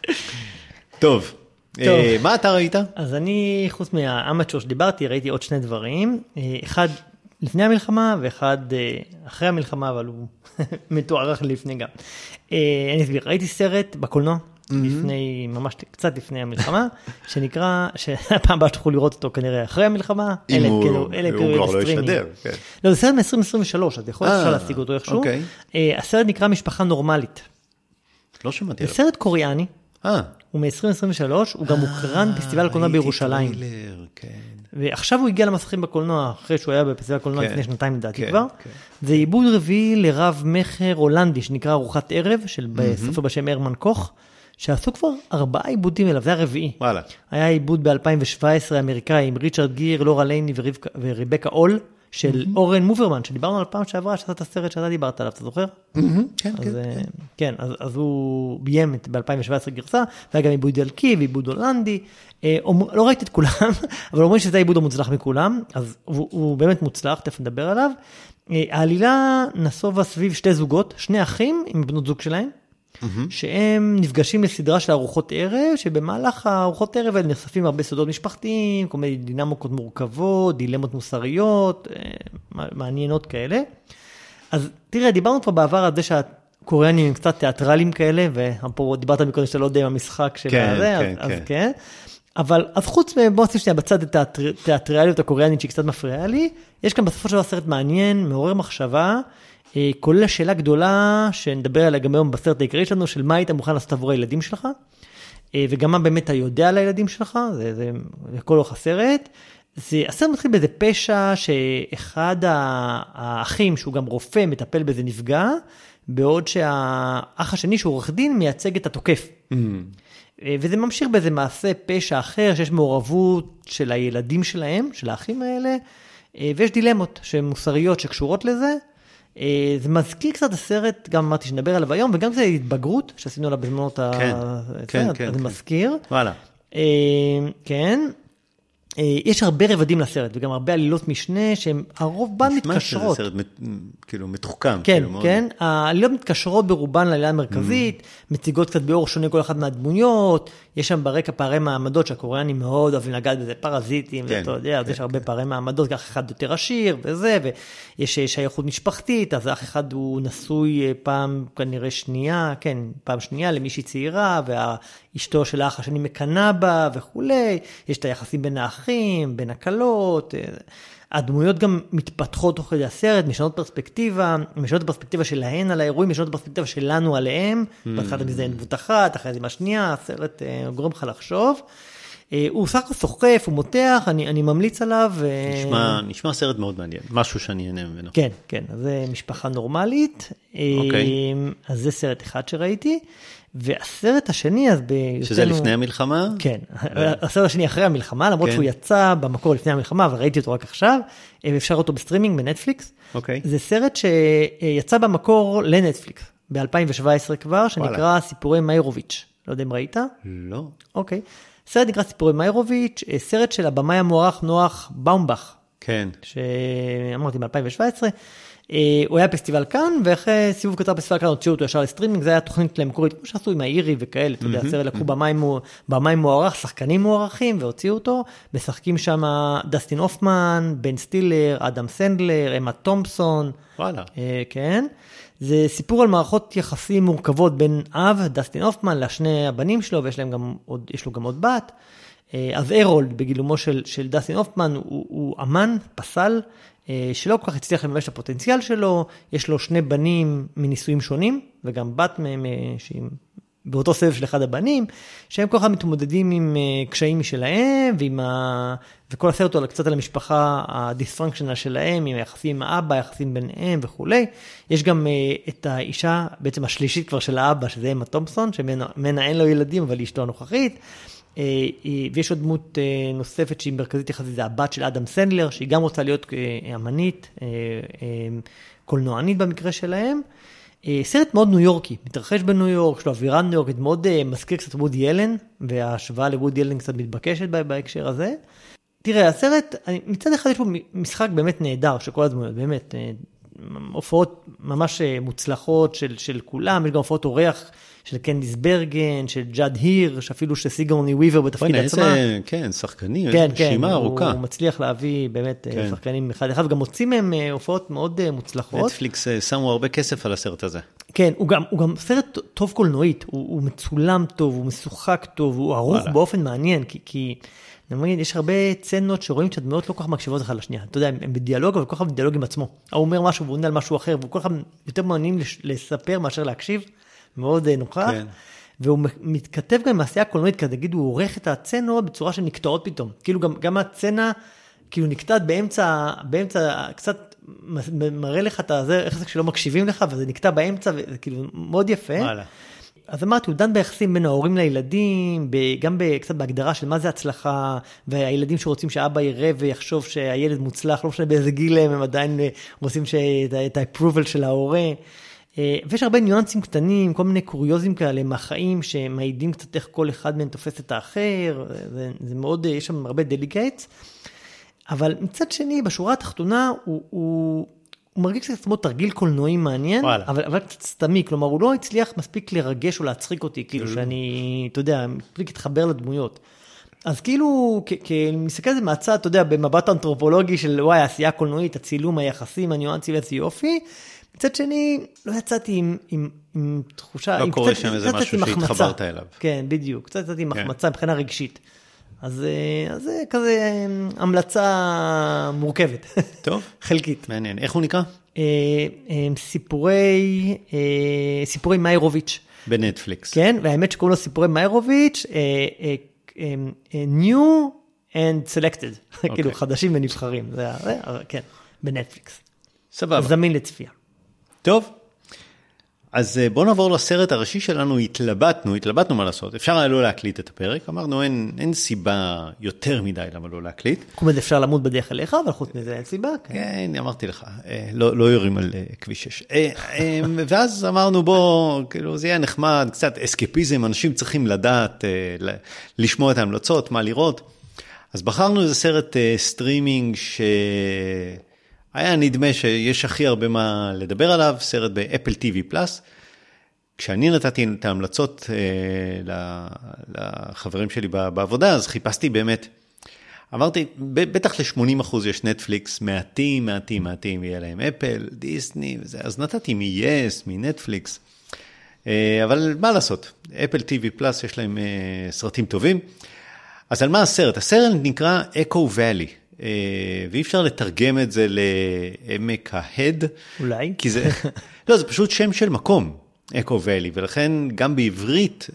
טוב, מה אתה ראית? אז אני, חוץ מהאמצ'ור שדיברתי, ראיתי עוד שני דברים, אחד לפני המלחמה ואחד אחרי המלחמה, אבל הוא מתוארך לפני גם. אני אסביר, ראיתי סרט בקולנוע, לפני, ממש קצת לפני המלחמה, שנקרא, שהפעם הבאה שתוכלו לראות אותו כנראה אחרי המלחמה, אם הוא כבר לא ישדר. לא, זה סרט מ-עשרים עשרים ושלוש, אז יכול אפשר להשיג אותו איכשהו. הסרט נקרא משפחה נורמלית. לא שמעתי. זה סרט קוריאני, הוא מ-עשרים עשרים ושלוש, הוא גם מוקרן בפסטיבל הקולנוע בירושלים. ועכשיו הוא הגיע למסכים בקולנוע, אחרי שהוא היה בפסטיבל הקולנוע לפני שנתיים לדעתי כבר. זה עיבוד רביעי לרב מחר הולנדי, שנקרא ארוחת ערב, של סופר בשם הרמן קוך, שעשו כבר ארבעה עיבודים אליו, זה הרביעי. וואלה. היה עיבוד ב-אלפיים שבע עשרה אמריקאי עם ריצ'רד גיר, לורה לייני וריבקה אול, של אורן מוברמן, שדיברנו על פעם שעברה, שעשה את הסרט שאתה דיברת עליו, אתה זוכר? כן, כן. כן, אז הוא ביים ב-אלפיים שבע עשרה גרסה, והיה גם עיבוד אלקי ועיבוד הולנדי. לא ראיתי את כולם, אבל אומרים שזה העיבוד המוצלח מכולם, אז הוא באמת מוצלח, תכף נדבר עליו. העלילה נסובה סביב שתי זוגות, שני אחים עם בנות זוג שלהם, שהם נפגשים לסדרה של ארוחות ערב, שבמהלך הארוחות ערב האלה נחשפים הרבה סודות משפחתיים, כל מיני דינמיקות מורכבות, דילמות מוסריות, מעניינות כאלה. אז תראה, דיברנו כבר בעבר על זה שהקוריאנים הם קצת תיאטרלים כאלה, ופה דיברת מקודם שאתה לא יודע עם המשחק של הזה, אז כן. אבל אז חוץ מבוא עושים שנייה בצד את התיאטרליות הקוריאנית שהיא קצת מפריעה לי, יש כאן בסופו של דבר סרט מעניין, מעורר מחשבה, כולל השאלה גדולה שנדבר עליה גם היום בסרט העיקרי שלנו, של מה היית מוכן לעשות עבור הילדים שלך, וגם מה באמת אתה יודע על הילדים שלך, זה, זה, זה כל אורך הסרט. זה, הסרט מתחיל באיזה פשע שאחד האחים, שהוא גם רופא, מטפל באיזה נפגע, בעוד שהאח השני, שהוא עורך דין, מייצג את התוקף. Mm. וזה ממשיך באיזה מעשה פשע אחר, שיש מעורבות של הילדים שלהם, של האחים האלה, ויש דילמות שהן מוסריות שקשורות לזה. זה מזכיר קצת הסרט, גם אמרתי שנדבר עליו היום, וגם זה התבגרות, שעשינו עליו בזמנות הסרט, אז זה מזכיר. וואלה. כן. יש הרבה רבדים לסרט, וגם הרבה עלילות משנה, שהן הרוב בן מתקשרות. נשמע שזה סרט כאילו מתוחכם. כן, כן. העלילות מתקשרות ברובן לעלילה המרכזית, מציגות קצת באור שונה כל אחד מהדמויות, יש שם ברקע פערי מעמדות, שהקוריאנים מאוד אוהבים לגעת בזה, פרזיטים, ואתה יודע, אז יש הרבה פערי מעמדות, כך אחד יותר עשיר וזה, ויש שייכות משפחתית, אז אח אחד הוא נשוי פעם כנראה שנייה, כן, פעם שנייה למישהי צעירה, והאשתו של האח השני מקנה בה וכולי, יש את היחסים בין האחים, בין הקלות, הדמויות גם מתפתחות תוך כדי הסרט, משנות פרספקטיבה, משנות פרספקטיבה שלהן על האירועים, משנות פרספקטיבה שלנו עליהם, בהתחלת מזה דמות אחת, אחרי זה עם השנייה, הסרט גורם לך לחשוב. הוא סך הכל סוחף, הוא מותח, אני, אני ממליץ עליו. נשמע, נשמע סרט מאוד מעניין, משהו שאני אהנה ממנו. כן, כן, אז זה משפחה נורמלית. אוקיי. אז זה סרט אחד שראיתי. והסרט השני, אז ביוצאנו... שזה לפני המלחמה? כן, הסרט השני אחרי המלחמה, למרות שהוא יצא במקור לפני המלחמה, אבל ראיתי אותו רק עכשיו, ואפשר אותו בסטרימינג בנטפליקס. אוקיי. זה סרט שיצא במקור לנטפליקס, ב-אלפיים שבע עשרה כבר, שנקרא סיפורי מיירוביץ'. לא יודע אם ראית? לא. אוקיי. סרט נקרא סיפורי מיירוביץ', סרט של הבמאי המוערך נוח באומבך. כן. שאמרתי ב-אלפיים שבע עשרה. הוא היה פסטיבל כאן, ואחרי סיבוב קצר פסטיבל כאן הוציאו אותו ישר לסטרימינג, זה היה תוכנית למקורית, כמו שעשו עם האירי וכאלה, אתה יודע, הסרט לקחו במים מוערך, שחקנים מוערכים, והוציאו אותו, משחקים שם דסטין הופמן, בן סטילר, אדם סנדלר, אמה תומפסון. וואלה. כן. זה סיפור על מערכות יחסים מורכבות בין אב, דסטין הופמן, לשני הבנים שלו, ויש להם גם עוד, יש לו גם עוד בת. אז אירולד, בגילומו של, של דסטין הופמן, הוא, הוא אמן, פסל, שלא כל כך הצליח לממש את הפוטנציאל שלו, יש לו שני בנים מנישואים שונים, וגם בת מהם, שהיא באותו סבב של אחד הבנים, שהם כל כך מתמודדים עם קשיים משלהם, ועם ה... וכל הסרט הוא קצת על המשפחה הדיספונקשנל שלהם, עם היחסים עם האבא, היחסים ביניהם וכו'. יש גם את האישה, בעצם השלישית כבר של האבא, שזה אמה תומפסון, שמנה אין לו ילדים, אבל היא אשתו הנוכחית, ויש עוד דמות נוספת שהיא מרכזית יחסית, זה הבת של אדם סנדלר, שהיא גם רוצה להיות אמנית, קולנוענית במקרה שלהם. סרט מאוד ניו יורקי, מתרחש בניו יורק, יש לו אווירה ניו יורקית, מאוד מזכיר קצת וודי אלן, וההשוואה לוודי אלן קצת מתבקשת בהקשר הזה. תראה, הסרט, מצד אחד יש פה משחק באמת נהדר, שכל הדמויות, באמת, הופעות ממש מוצלחות של, של כולם, יש גם הופעות אורח של קנדיס ברגן, של ג'אד היר, שאפילו שסיגורני וויבר בתפקיד עצמה. כן, שחקנים, כן, כן, רשימה ארוכה. הוא מצליח להביא באמת כן. שחקנים אחד אחד, וגם מוצאים מהם הופעות מאוד מוצלחות. נטפליקס שמו הרבה כסף על הסרט הזה. כן, הוא גם, הוא גם סרט טוב קולנועית, הוא, הוא מצולם טוב, הוא משוחק טוב, הוא ערוך וואלה. באופן מעניין, כי... כי נאמר, יש הרבה צנות שרואים שהדמויות לא כל כך מקשיבות אחד לשנייה. אתה יודע, הם בדיאלוג, אבל כל כך בדיאלוג עם עצמו. הוא אומר משהו והוא עונה על משהו אחר, והוא כל כך יותר מעניינים לספר מאשר להקשיב. מאוד נוכח. כן. והוא מתכתב גם עם העשייה הקולנועית, כי נגיד, הוא עורך את הצנות בצורה שנקטעות פתאום. כאילו גם, גם הצנה, כאילו נקטעת באמצע, באמצע, קצת מראה לך את זה, איך זה כשלא מקשיבים לך, וזה נקטע באמצע, וזה כאילו מאוד יפה. וואלה. אז אמרתי, הוא דן ביחסים בין ההורים לילדים, גם קצת בהגדרה של מה זה הצלחה, והילדים שרוצים שאבא יראה ויחשוב שהילד מוצלח, לא משנה באיזה גיל הם, הם עדיין רוצים את ה-approval של ההורה. ויש הרבה ניואנסים קטנים, כל מיני קוריוזים כאלה מהחיים, שמעידים קצת איך כל אחד מהם תופס את האחר, זה, זה מאוד, יש שם הרבה דליקייטס, אבל מצד שני, בשורה התחתונה, הוא... הוא הוא מרגיש קצת כמו תרגיל קולנועי מעניין, אבל, אבל קצת סתמי, כלומר, הוא לא הצליח מספיק לרגש או להצחיק אותי, כאילו שאני, אתה יודע, מספיק להתחבר לדמויות. אז כאילו, כמסתכל על זה מהצד, אתה יודע, במבט אנתרופולוגי של, וואי, העשייה הקולנועית, הצילום, היחסים, הניואנסים, איזה יופי, מצד שני, לא יצאתי עם, עם, עם תחושה, לא עם קורה קצת, שם איזה משהו שהתחברת אליו. כן, בדיוק, קצת יצאתי עם מחמצה מבחינה רגשית. אז זה כזה המלצה מורכבת. טוב. חלקית. מעניין. איך הוא נקרא? סיפורי, סיפורי מיירוביץ'. בנטפליקס. כן, והאמת שקוראים לו סיפורי מיירוביץ', new and selected. כאילו חדשים ונבחרים. זה, כן, בנטפליקס. סבבה. זמין לצפייה. טוב. אז בואו נעבור לסרט הראשי שלנו, התלבטנו, התלבטנו מה לעשות. אפשר היה לא להקליט את הפרק, אמרנו אין, אין סיבה יותר מדי למה לא להקליט. חוץ אפשר למות בדרך אליך, אבל חוץ מזה אין סיבה. כן, כן אמרתי לך, לא, לא יורים על כביש שש. ואז אמרנו בוא, כאילו זה יהיה נחמד, קצת אסקפיזם, אנשים צריכים לדעת, לשמוע את ההמלצות, מה לראות. אז בחרנו איזה סרט סטרימינג ש... היה נדמה שיש הכי הרבה מה לדבר עליו, סרט באפל טי וי פלאס. כשאני נתתי את ההמלצות אה, לחברים שלי בעבודה, אז חיפשתי באמת, אמרתי, בטח ל-שמונים אחוז יש נטפליקס, מעטים, מעטים, מעטים, יהיה להם אפל, דיסני וזה, אז נתתי מ-יס, מנטפליקס, אה, אבל מה לעשות? אפל טי וי פלאס יש להם אה, סרטים טובים. אז על מה הסרט? הסרט נקרא אקו ואלי. ואי אפשר לתרגם את זה לעמק ההד. אולי. כי זה, לא, זה פשוט שם של מקום, אקו ואלי, ולכן גם בעברית,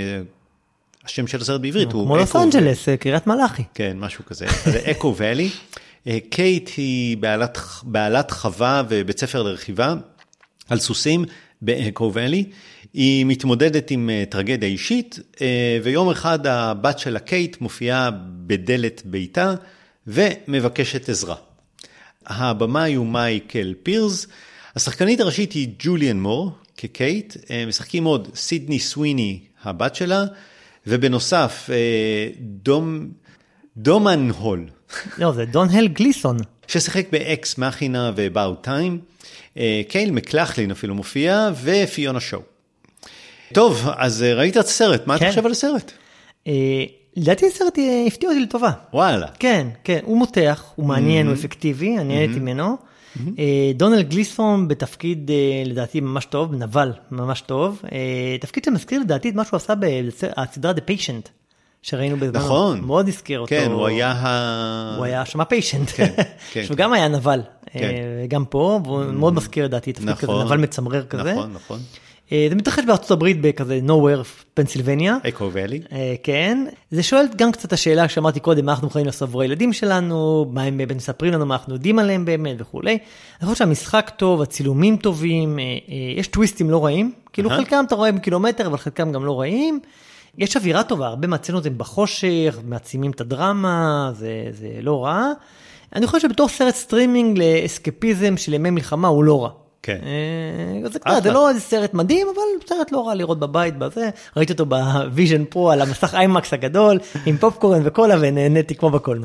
השם של הסרט בעברית הוא כמו לוס אנג'לס, קריית מלאכי. כן, משהו כזה. זה אקו ואלי. קייט היא בעלת, בעלת חווה ובית ספר לרכיבה על סוסים באקו ואלי. היא מתמודדת עם טרגדיה אישית, ויום אחד הבת של הקייט מופיעה בדלת ביתה, ומבקשת עזרה. הבמאי הוא מייקל פירס, השחקנית הראשית היא ג'וליאן מור, כקייט, משחקים עוד סידני סוויני, הבת שלה, ובנוסף, דום, דומן הול. לא, זה דונהל גליסון. ששיחק באקס מאכינה ובאוט טיים, קייל מקלחלין אפילו מופיע, ופיונה שואו. טוב, אז ראית את הסרט, מה אתה חושב על הסרט? לדעתי הסרט הפתיע אותי לטובה. וואלה. כן, כן, הוא מותח, הוא מעניין, הוא אפקטיבי, אני נהניתי ממנו. דונל גליסון בתפקיד לדעתי ממש טוב, נבל ממש טוב. תפקיד שמזכיר לדעתי את מה שהוא עשה בסדרה The Patient, שראינו בזמן. נכון. מאוד הזכיר אותו. כן, הוא היה ה... הוא היה שם הפיישנט. כן, כן. שהוא גם היה נבל. גם פה, והוא מאוד מזכיר לדעתי תפקיד כזה, נבל מצמרר כזה. נכון, נכון. זה מתרחש בארצות הברית בכזה nowhere, פנסילבניה. אקו ואלי. כן. זה שואל גם קצת השאלה שאמרתי קודם, מה אנחנו יכולים לעשות עבור הילדים שלנו, מה הם באמת מספרים לנו, מה אנחנו יודעים עליהם באמת וכו'. אני חושב שהמשחק טוב, הצילומים טובים, יש טוויסטים לא רעים, כאילו חלקם אתה רואה בקילומטר, אבל חלקם גם לא רעים. יש אווירה טובה, הרבה מהצנות הם בחושך, מעצימים את הדרמה, זה, זה לא רע. אני חושב שבתור סרט סטרימינג לאסקפיזם של ימי מלחמה הוא לא רע. כן. זה כבר, זה לא איזה סרט מדהים, אבל סרט לא רע לראות בבית בזה. ראיתי אותו בוויז'ן פרו על המסך איימקס הגדול, עם פופקורן וקולה, ונהניתי כמו בקולנוע.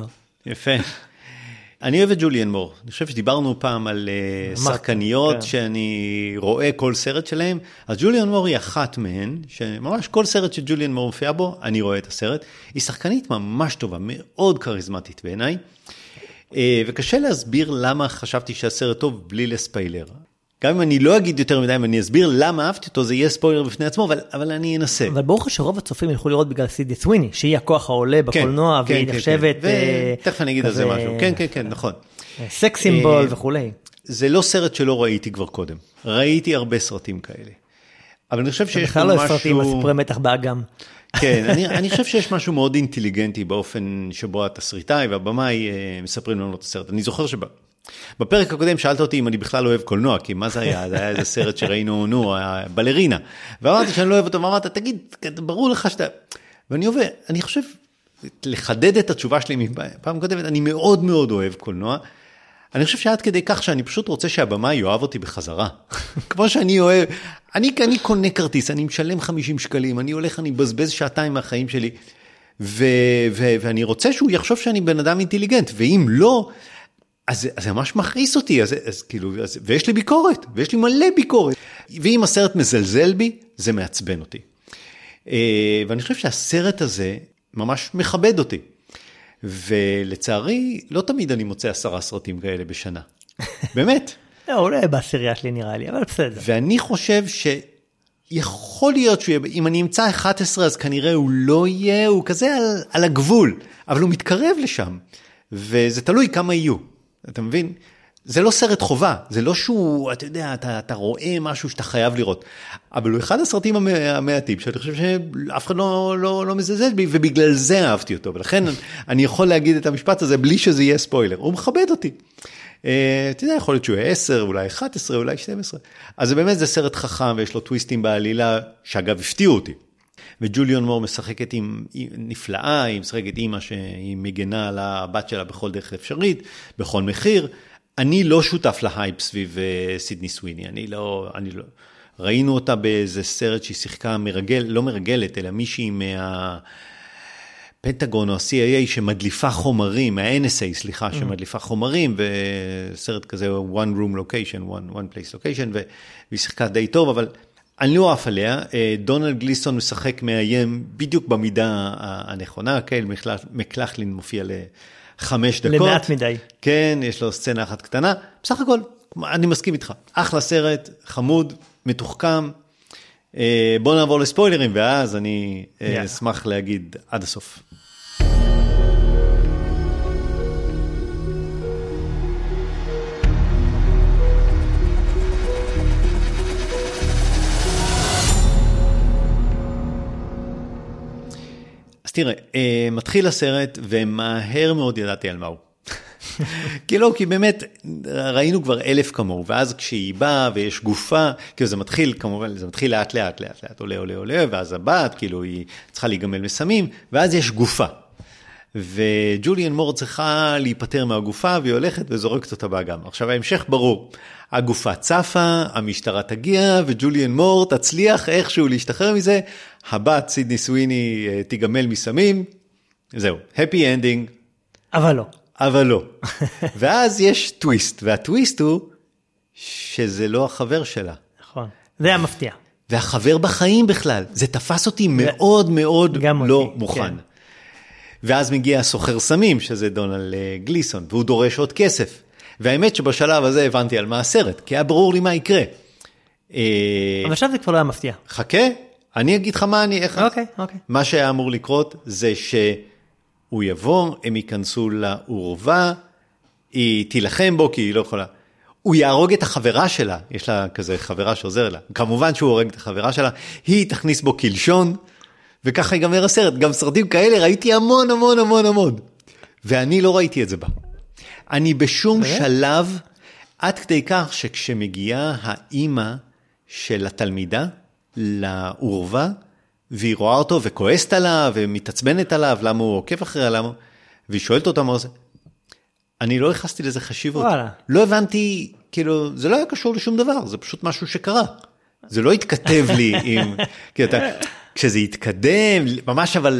יפה. אני אוהב את ג'וליאן מור. אני חושב שדיברנו פעם על שחקניות שאני רואה כל סרט שלהם. אז ג'וליאן מור היא אחת מהן, שממש כל סרט שג'וליאן מור מופיע בו, אני רואה את הסרט. היא שחקנית ממש טובה, מאוד קריזמטית בעיניי. וקשה להסביר למה חשבתי שהסרט טוב בלי לספיילר. גם אם אני לא אגיד יותר מדי, אם אני אסביר למה אהבתי אותו, זה יהיה ספוילר בפני עצמו, אבל, אבל אני אנסה. אבל ברור שרוב הצופים ילכו לראות בגלל סידני סוויני, שהיא הכוח העולה בקולנוע, כן, והיא כן, נחשבת... כן. ותכף אני אגיד על זה משהו. כן, כן, כן, נכון. סקס סימבול וכולי. זה לא סרט שלא ראיתי כבר קודם. ראיתי הרבה סרטים כאלה. אבל אני חושב שיש בכלל לא סרטים, הסיפורי מתח באגם. כן, אני, אני חושב שיש משהו מאוד אינטליגנטי באופן שבו התסריטאי והבמאי מספרים לנו את הסרט. אני זוכר שבא... בפרק הקודם שאלת אותי אם אני בכלל לא אוהב קולנוע, כי מה זה היה? זה היה איזה סרט שראינו, נו, בלרינה. ואמרתי שאני לא אוהב אותו, ואמרת, תגיד, ברור לך שאתה... ואני עובד, אני חושב, לחדד את התשובה שלי מפעם קודמת, אני מאוד מאוד אוהב קולנוע. אני חושב שעד כדי כך שאני פשוט רוצה שהבמה יאהב אותי בחזרה. כמו שאני אוהב, אני, אני קונה כרטיס, אני משלם חמישים שקלים, אני הולך, אני בזבז שעתיים מהחיים שלי, ו, ו, ואני רוצה שהוא יחשוב שאני בן אדם אינטליגנט, ואם לא... אז זה ממש מכעיס אותי, אז, אז כאילו, אז, ויש לי ביקורת, ויש לי מלא ביקורת. ואם הסרט מזלזל בי, זה מעצבן אותי. ואני חושב שהסרט הזה ממש מכבד אותי. ולצערי, לא תמיד אני מוצא עשרה סרטים כאלה בשנה. באמת. לא, אולי בעשירייה שלי נראה לי, אבל בסדר. ואני חושב שיכול להיות שאם אני אמצא אחת עשרה, אז כנראה הוא לא יהיה, הוא כזה על, על הגבול, אבל הוא מתקרב לשם. וזה תלוי כמה יהיו. אתה מבין? זה לא סרט חובה, זה לא שהוא, אתה יודע, אתה, אתה רואה משהו שאתה חייב לראות, אבל הוא אחד הסרטים המעטים, שאני חושב שאף אחד לא, לא, לא מזלזל בי, ובגלל זה אהבתי אותו, ולכן אני יכול להגיד את המשפט הזה, בלי שזה יהיה ספוילר, הוא מכבד אותי. אתה יודע, יכול להיות שהוא יהיה עשר, אולי אחת עשרה, אולי שתים עשרה, אז זה באמת זה סרט חכם, ויש לו טוויסטים בעלילה, שאגב הפתיעו אותי. וג'וליאן מור משחקת עם נפלאה, היא משחקת אימא שהיא מגנה על הבת שלה בכל דרך אפשרית, בכל מחיר. אני לא שותף להייפ סביב סידני סוויני, אני לא, אני לא. ראינו אותה באיזה סרט שהיא שיחקה מרגל, לא מרגלת, אלא מישהי מהפנטגון או ה-סי איי איי שמדליפה חומרים, מה-אן אס איי, סליחה, שמדליפה חומרים, וסרט כזה one room location, one, one place location, והיא שיחקה די טוב, אבל... אני לא אף עליה, דונלד גליסון משחק מאיים בדיוק במידה הנכונה, קייל מקלחלין מופיע לחמש דקות. למעט מדי. כן, יש לו סצנה אחת קטנה, בסך הכל, אני מסכים איתך, אחלה סרט, חמוד, מתוחכם, בוא נעבור לספוילרים, ואז אני אשמח להגיד עד הסוף. תראה, מתחיל הסרט ומהר מאוד ידעתי על מהו. כי לא, כי באמת ראינו כבר אלף כמוהו, ואז כשהיא באה ויש גופה, כאילו זה מתחיל, כמובן, זה מתחיל לאט לאט לאט לאט, עולה עולה עולה, ואז הבת, כאילו היא צריכה להיגמל מסמים, ואז יש גופה. וג'וליאן מור צריכה להיפטר מהגופה, והיא הולכת וזורקת אותה באגם. עכשיו ההמשך ברור, הגופה צפה, המשטרה תגיע, וג'וליאן מור תצליח איכשהו להשתחרר מזה, הבת סידני סוויני תיגמל מסמים, זהו, happy ending. אבל לא. אבל לא. ואז יש טוויסט, והטוויסט הוא שזה לא החבר שלה. נכון, זה היה מפתיע. והחבר בחיים בכלל, זה תפס אותי מאוד מאוד לא מוכן. ואז מגיע סוחר סמים, שזה דונלד גליסון, והוא דורש עוד כסף. והאמת שבשלב הזה הבנתי על מה הסרט, כי היה ברור לי מה יקרה. אבל עכשיו זה כבר לא היה מפתיע. חכה, אני אגיד לך מה אני, איך... אוקיי, אוקיי. מה שהיה אמור לקרות זה שהוא יבוא, הם ייכנסו לעורבה, היא תילחם בו כי היא לא יכולה. הוא יהרוג את החברה שלה, יש לה כזה חברה שעוזר לה. כמובן שהוא הורג את החברה שלה, היא תכניס בו קלשון, וככה ייגמר הסרט. גם סרטים כאלה ראיתי המון המון המון המון. ואני לא ראיתי את זה בה. אני בשום שלב, עד כדי כך שכשמגיעה האימא של התלמידה לעורבה, והיא רואה אותו וכועסת עליו, ומתעצבנת עליו, למה הוא עוקב אחריה, למה... והיא שואלת אותה מה זה. אני לא הכנסתי לזה חשיבות. וואלה. לא הבנתי, כאילו, זה לא היה קשור לשום דבר, זה פשוט משהו שקרה. זה לא התכתב לי עם... כי אתה, כשזה התקדם, ממש אבל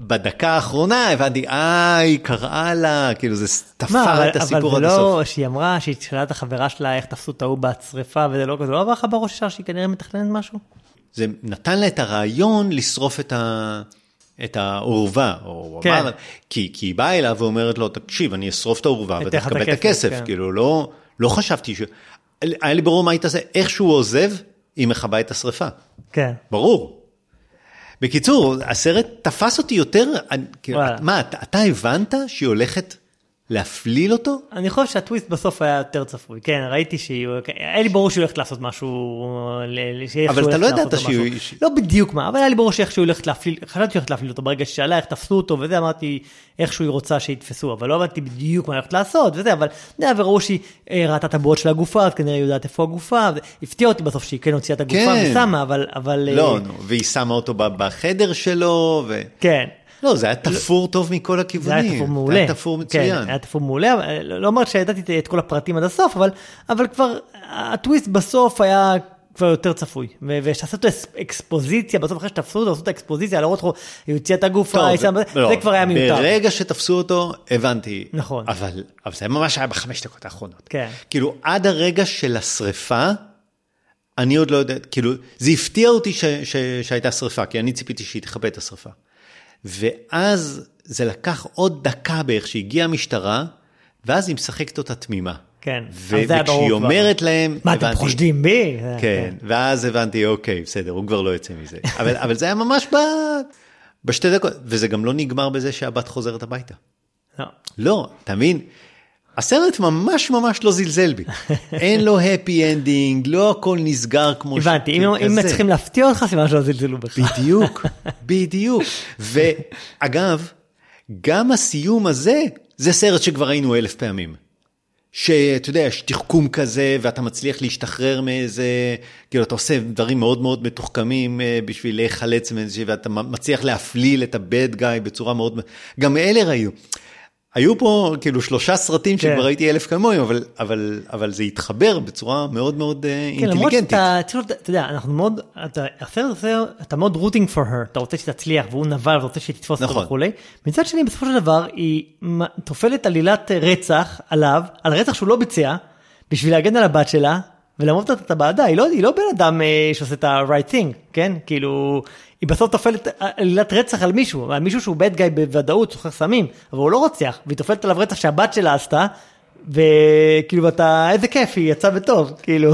בדקה האחרונה הבנתי, אה, היא קראה לה, כאילו זה תפר את הסיפור עד הסוף. אבל זה לא, שהיא אמרה, שהיא שאלה את החברה שלה, איך תפסו את ההוא בהצרפה, וזה לא כזה, לא עבר לך בראש ישר שהיא כנראה מתכננת משהו? זה נתן לה את הרעיון לשרוף את ה... את העורבה, או כן. אמר, כי, כי היא באה אליו ואומרת לו, תקשיב, אני אשרוף את העורבה, ואתה תקבל את הכסף, כן. כאילו, לא, לא חשבתי ש... היה לי ברור מה היית עושה, איך שהוא עוזב, היא מכבה את השריפה. כן. ברור. בקיצור, הסרט תפס אותי יותר, כאילו, מה, אתה, אתה הבנת שהיא הולכת להפליל אותו? אני חושב שהטוויסט בסוף היה יותר צפוי, כן, ראיתי שהיא, היה לי ברור שהיא הולכת לעשות משהו, אבל אתה לא ידעת שהיא... לא בדיוק מה, אבל היה לי ברור שאיך שהיא הולכת להפליל, חשבתי שהיא הולכת להפליל אותו, ברגע ששאלה איך תפסו אותו, וזה אמרתי איך שהיא רוצה שיתפסו, אבל לא הבנתי בדיוק מה הולכת לעשות, וזה, אבל זה היה וראו שהיא ראתה את הבועות של הגופה, אז כנראה יודעת איפה הגופה, הפתיע אותי בסוף שהיא כן הוציאה את הגופה ושמה, אבל... לא, והיא שמה אותו בחדר שלו, ו... כן. לא, זה היה תפור טוב מכל הכיוונים. זה היה תפור מעולה. זה היה תפור מצוין. כן, היה תפור מעולה. לא אומר שידעתי את כל הפרטים עד הסוף, אבל, אבל כבר הטוויסט בסוף היה כבר יותר צפוי. ושעשו את האקספוזיציה, בסוף אחרי שתפסו אותו, עשו את האקספוזיציה, להראות לו, היא הוציאה את הגופה, זה, לא, זה כבר היה מיותר. ברגע שתפסו אותו, הבנתי. נכון. אבל, אבל זה ממש היה בחמש דקות האחרונות. כן. כאילו, עד הרגע של השריפה, אני עוד לא יודע, כאילו, זה הפתיע אותי ש, ש, שהייתה שריפה, כי אני ציפיתי שהיא תכבה את השריפה. ואז זה לקח עוד דקה בערך שהגיעה המשטרה, ואז היא משחקת אותה תמימה. כן. ו- וכשהיא אומרת להם... מה, אתם חושדים בי? כן, ואז הבנתי, אוקיי, בסדר, הוא כבר לא יוצא מזה. אבל, אבל זה היה ממש ב... בשתי דקות, וזה גם לא נגמר בזה שהבת חוזרת הביתה. לא. לא, אתה מבין? הסרט ממש ממש לא זלזל בי. אין לו הפי אנדינג, לא הכל נסגר כמו ש... הבנתי, אם, אם צריכים להפתיע אותך, סימן שלא זלזלו בך. בדיוק, בדיוק. ואגב, גם הסיום הזה, זה סרט שכבר ראינו אלף פעמים. שאתה יודע, יש תחכום כזה, ואתה מצליח להשתחרר מאיזה, כאילו אתה עושה דברים מאוד מאוד מתוחכמים בשביל להיחלץ מאיזה, ואתה מצליח להפליל את הבד גאי בצורה מאוד... גם אלה ראינו. היו פה כאילו שלושה סרטים שכבר ראיתי אלף כמוהם, אבל, אבל, אבל זה התחבר בצורה מאוד מאוד אינטליגנטית. כן, למרות שאתה, אתה יודע, אנחנו מאוד, אתה, הסרט הזה, אתה מאוד rooting for her, אתה רוצה שתצליח, והוא נבל, ואתה רוצה שתתפוס אותו וכולי. מצד שני, בסופו של דבר, היא תופלת עלילת רצח עליו, על רצח שהוא לא ביצע, בשביל להגן על הבת שלה, ולמרות את הבעדה, היא לא, היא לא בן אדם שעושה את ה-right thing, כן? כאילו, היא בסוף תופלת עלילת רצח על מישהו, על מישהו שהוא bad guy בוודאות, סוחר סמים, אבל הוא לא רוצח, והיא תופלת עליו רצח שהבת שלה עשתה, וכאילו, אתה, איזה כיף, היא יצאה בטוב, כאילו.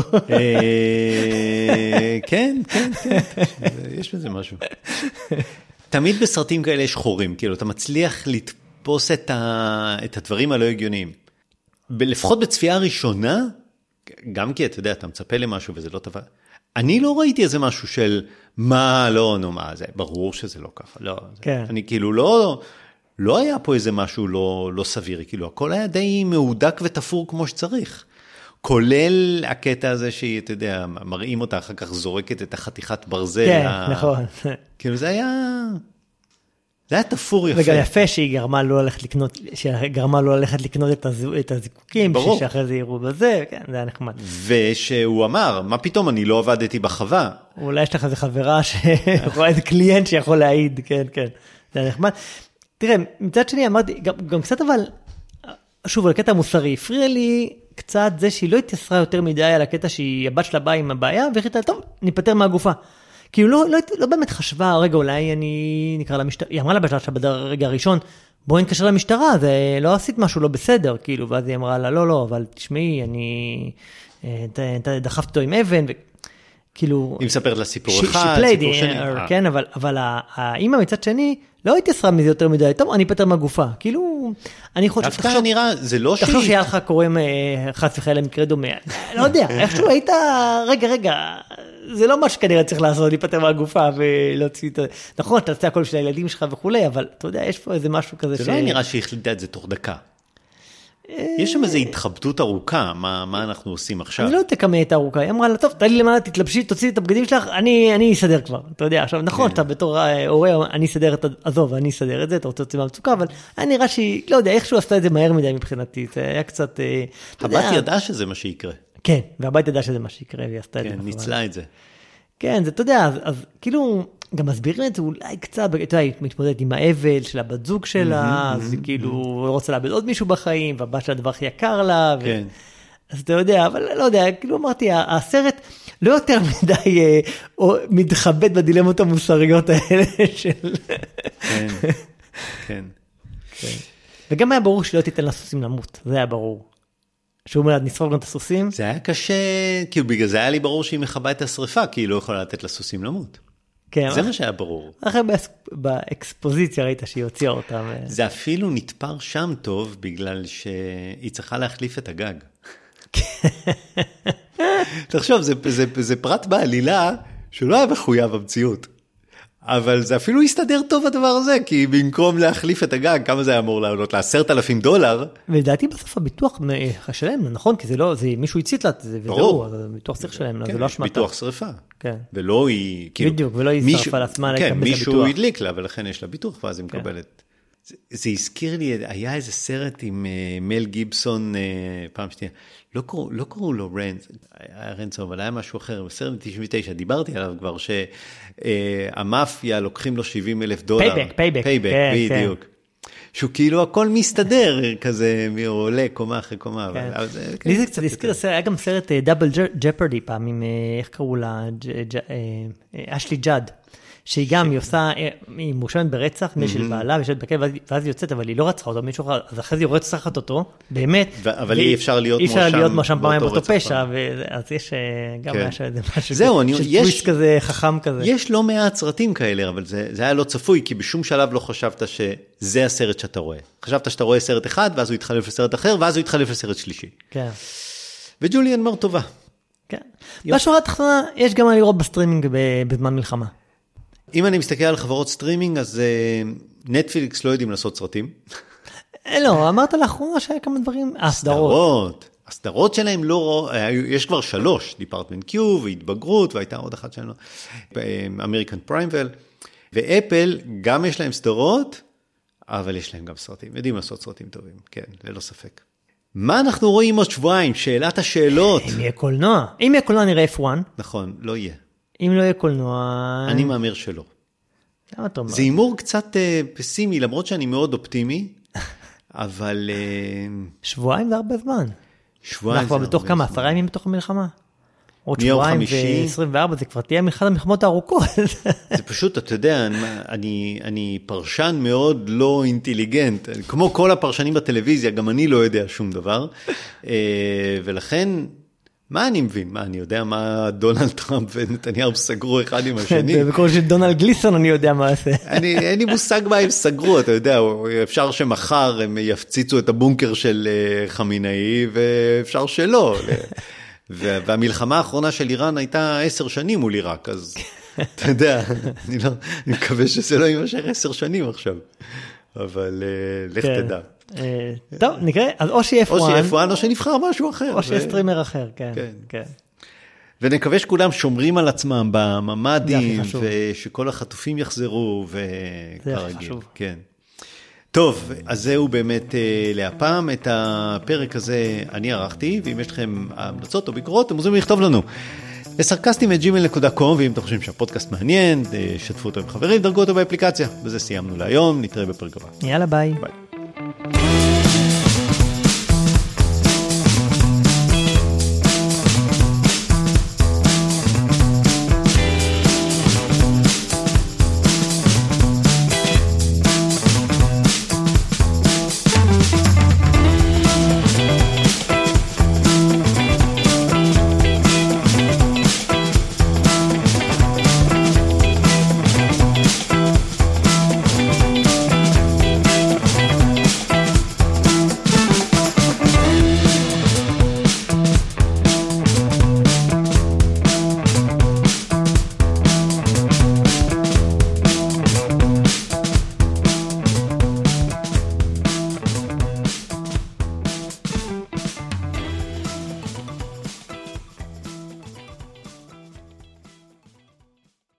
כן, כן, כן, יש בזה משהו. תמיד בסרטים כאלה יש חורים, כאילו, אתה מצליח לתפוס את הדברים הלא הגיוניים. לפחות בצפייה הראשונה, גם כי אתה יודע, אתה מצפה למשהו וזה לא טבע. אני לא ראיתי איזה משהו של מה, לא, נו, מה, זה ברור שזה לא ככה. לא, כן. אני כאילו לא, לא היה פה איזה משהו לא, לא סביר, כאילו הכל היה די מהודק ותפור כמו שצריך. כולל הקטע הזה שהיא, אתה יודע, מראים אותה, אחר כך זורקת את החתיכת ברזל. כן, ה... נכון. כאילו זה היה... זה היה תפור יפה. וגם יפה שהיא גרמה לא ללכת לקנות, שגרמה לא ללכת לקנות את, הז... את הזיקוקים, בשביל שאחרי זה יראו בזה, כן, זה היה נחמד. ושהוא אמר, מה פתאום, אני לא עבדתי בחווה. אולי יש לך איזה חברה שרואה איזה קליינט שיכול להעיד, כן, כן, זה היה נחמד. תראה, מצד שני אמרתי, גם, גם קצת אבל, שוב, על הקטע המוסרי, הפריע לי קצת זה שהיא לא התייסרה יותר מדי על הקטע שהיא הבת שלה באה עם הבעיה, והחליטה, טוב, ניפטר מהגופה. כאילו לא, לא, לא באמת חשבה, רגע, אולי אני נקרא למשטרה, היא אמרה לה בשלב ברגע הראשון, בואי נתקשר למשטרה, זה לא עשית משהו לא בסדר, כאילו, ואז היא אמרה לה, לא, לא, אבל תשמעי, אני, אתה דחפת אותו עם אבן, וכאילו... היא מספרת לה סיפור אחד, סיפור שני. כן, אבל, אבל האמא מצד שני, לא התייסרה מזה יותר מדי, טוב, אני פטר מהגופה, כאילו, אני חושב... דווקא נראה, זה לא שהיא... תחשוב שהיה לך קוראים חס וחלילה מקרה דומה, לא יודע, איכשהו היית, רגע, רגע, זה לא מה שכנראה צריך לעשות, להיפטר מהגופה ולהוציא את... נכון, אתה עושה הכל של הילדים שלך וכולי, אבל אתה יודע, יש פה איזה משהו כזה ש... זה לא נראה שהחליטה את זה תוך דקה. יש שם איזו התחבטות ארוכה, מה אנחנו עושים עכשיו? אני לא יודע כמה הייתה ארוכה, היא אמרה לה, טוב, תעלי למעלה, תתלבשי, תוציא את הבגדים שלך, אני אסדר כבר, אתה יודע, עכשיו, נכון, אתה בתור הורה, אני אסדר את עזוב, אני אסדר את זה, אתה רוצה להוציא מהמצוקה, אבל אני נראה שהיא, לא יודע, איכשהו עשתה את זה מהר מדי מבחינתי, זה היה קצת... הבת ידעה שזה מה שיקרה. כן, והבת ידעה שזה מה שיקרה, והיא עשתה את זה. כן, ניצלה את זה. כן, זה, אתה יודע, אז, אז כאילו, גם מסבירים את זה אולי קצת, אתה יודע, היא מתמודדת עם האבל של הבת זוג שלה, אז כאילו, היא רוצה לאבד עוד מישהו בחיים, והבת שלה הדבר הכי יקר לה, כן. אז אתה יודע, אבל לא יודע, כאילו אמרתי, הסרט לא יותר מדי מתחבט בדילמות המוסריות האלה של... כן, כן. וגם היה ברור שלא תיתן לסוסים למות, זה היה ברור. שהוא אומר, נשרוף גם את הסוסים. זה היה קשה, כאילו בגלל זה היה לי ברור שהיא מחבה את השריפה, כי היא לא יכולה לתת לסוסים למות. כן. זה מה שהיה ברור. אחרי באקספוזיציה ראית שהיא הוציאה אותם. זה אפילו נתפר שם טוב, בגלל שהיא צריכה להחליף את הגג. תחשוב, זה, זה, זה פרט בעלילה שלא היה מחויב במציאות. אבל זה אפילו הסתדר טוב הדבר הזה, כי במקום להחליף את הגג, כמה זה היה אמור לעלות? לעשרת אלפים דולר. ולדעתי בסוף הביטוח שלהם, נכון? כי זה לא, זה מישהו הציץ לה, וזהו, הביטוח צריך שלהם, זה לא אשמתה. ביטוח שריפה. כן. ולא היא, בדיוק, ולא היא שרפה לעצמה. כן, מישהו הדליק לה, ולכן יש לה ביטוח, ואז היא מקבלת. זה הזכיר לי, היה איזה סרט עם מל גיבסון, פעם שנייה, לא קראו לו רנץ, היה רנצו, אבל היה משהו אחר, בסרט תשעים ותשע, דיברתי עליו כבר, שהמאפיה לוקחים לו שבעים אלף דולר. פייבק, פייבק. פייבק, בדיוק. שהוא כאילו הכל מסתדר, כזה, מי עולה קומה אחרי קומה. לי זה קצת הזכיר, היה גם סרט דאבל ג'פרדי פעם, עם, איך קראו לה, אשלי ג'אד. שהיא גם, היא עושה, היא מושמת ברצח, מישהו בעלה, וישת בכלל, ואז היא יוצאת, אבל היא לא רצחה אותו, מישהו אחר, אז אחרי זה היא רצחת אותו, באמת. אבל אי אפשר להיות מואשם. אי אפשר להיות מואשם פעמיים באותו פשע, אז יש גם משהו, זהו, טוויסט כזה, חכם כזה. יש לא מעט סרטים כאלה, אבל זה היה לא צפוי, כי בשום שלב לא חשבת שזה הסרט שאתה רואה. חשבת שאתה רואה סרט אחד, ואז הוא יתחלף לסרט אחר, ואז הוא יתחלף לסרט שלישי. כן. וג'וליאן מור טובה. כן. בשורה התחתונה, יש גם מה לראות בסטרימינג בזמן מלחמה. אם אני מסתכל על חברות סטרימינג, אז נטפליקס לא יודעים לעשות סרטים. לא, אמרת לאחרונה שהיה כמה דברים, הסדרות. הסדרות שלהם לא, יש כבר שלוש, דיפרטמנט קיו והתבגרות, והייתה עוד אחת שלנו, אמריקן פריימבל, ואפל גם יש להם סדרות, אבל יש להם גם סרטים, יודעים לעשות סרטים טובים, כן, ללא ספק. מה אנחנו רואים עוד שבועיים? שאלת השאלות. אם יהיה קולנוע. אם יהיה קולנוע נראה אף וואן. נכון, לא יהיה. אם לא יהיה קולנוע... אני מאמר שלא. למה אתה אומר? זה אימור קצת פסימי, למרות שאני מאוד אופטימי, אבל... שבועיים זה הרבה זמן. שבועיים זה הרבה זמן. אנחנו בתוך כמה, עשרה ימים בתוך המלחמה. עוד שבועיים ו-עשרים וארבע, זה כבר תהיה מאחד המלחמות הארוכות. זה פשוט, אתה יודע, אני, אני פרשן מאוד לא אינטליגנט, כמו כל הפרשנים בטלוויזיה, גם אני לא יודע שום דבר, ולכן... מה אני מבין? מה, אני יודע מה דונלד טראמפ ונתניהו סגרו אחד עם השני? בכל של דונלד גליסון אני יודע מה זה. אין לי מושג מה הם סגרו, אתה יודע, אפשר שמחר הם יפציצו את הבונקר של חמינאי, ואפשר שלא. והמלחמה האחרונה של איראן הייתה עשר שנים מול עיראק, אז אתה יודע, אני מקווה שזה לא יימשך עשר שנים עכשיו. אבל לך תדע. טוב, נקרא, אז או שיהיה אף וואן. או שיהיה אף וואן, או שנבחר משהו אחר. או שיהיה סטרימר אחר, כן. כן. ונקווה שכולם שומרים על עצמם בממדים, ושכל החטופים יחזרו, וכרגיל. כן. טוב, אז זהו באמת להפעם. את הפרק הזה אני ערכתי, ואם יש לכם המלצות או ביקורות, אתם מוזמנים לכתוב לנו. לסרקסטים את ג'ימייל נקודה קום, ואם אתם חושבים שהפודקאסט מעניין, שתפו אותו עם חברים, דרגו אותו באפליקציה. וזה סיימנו להיום, נתראה בפרק הבא. יאללה, ביי. ביי.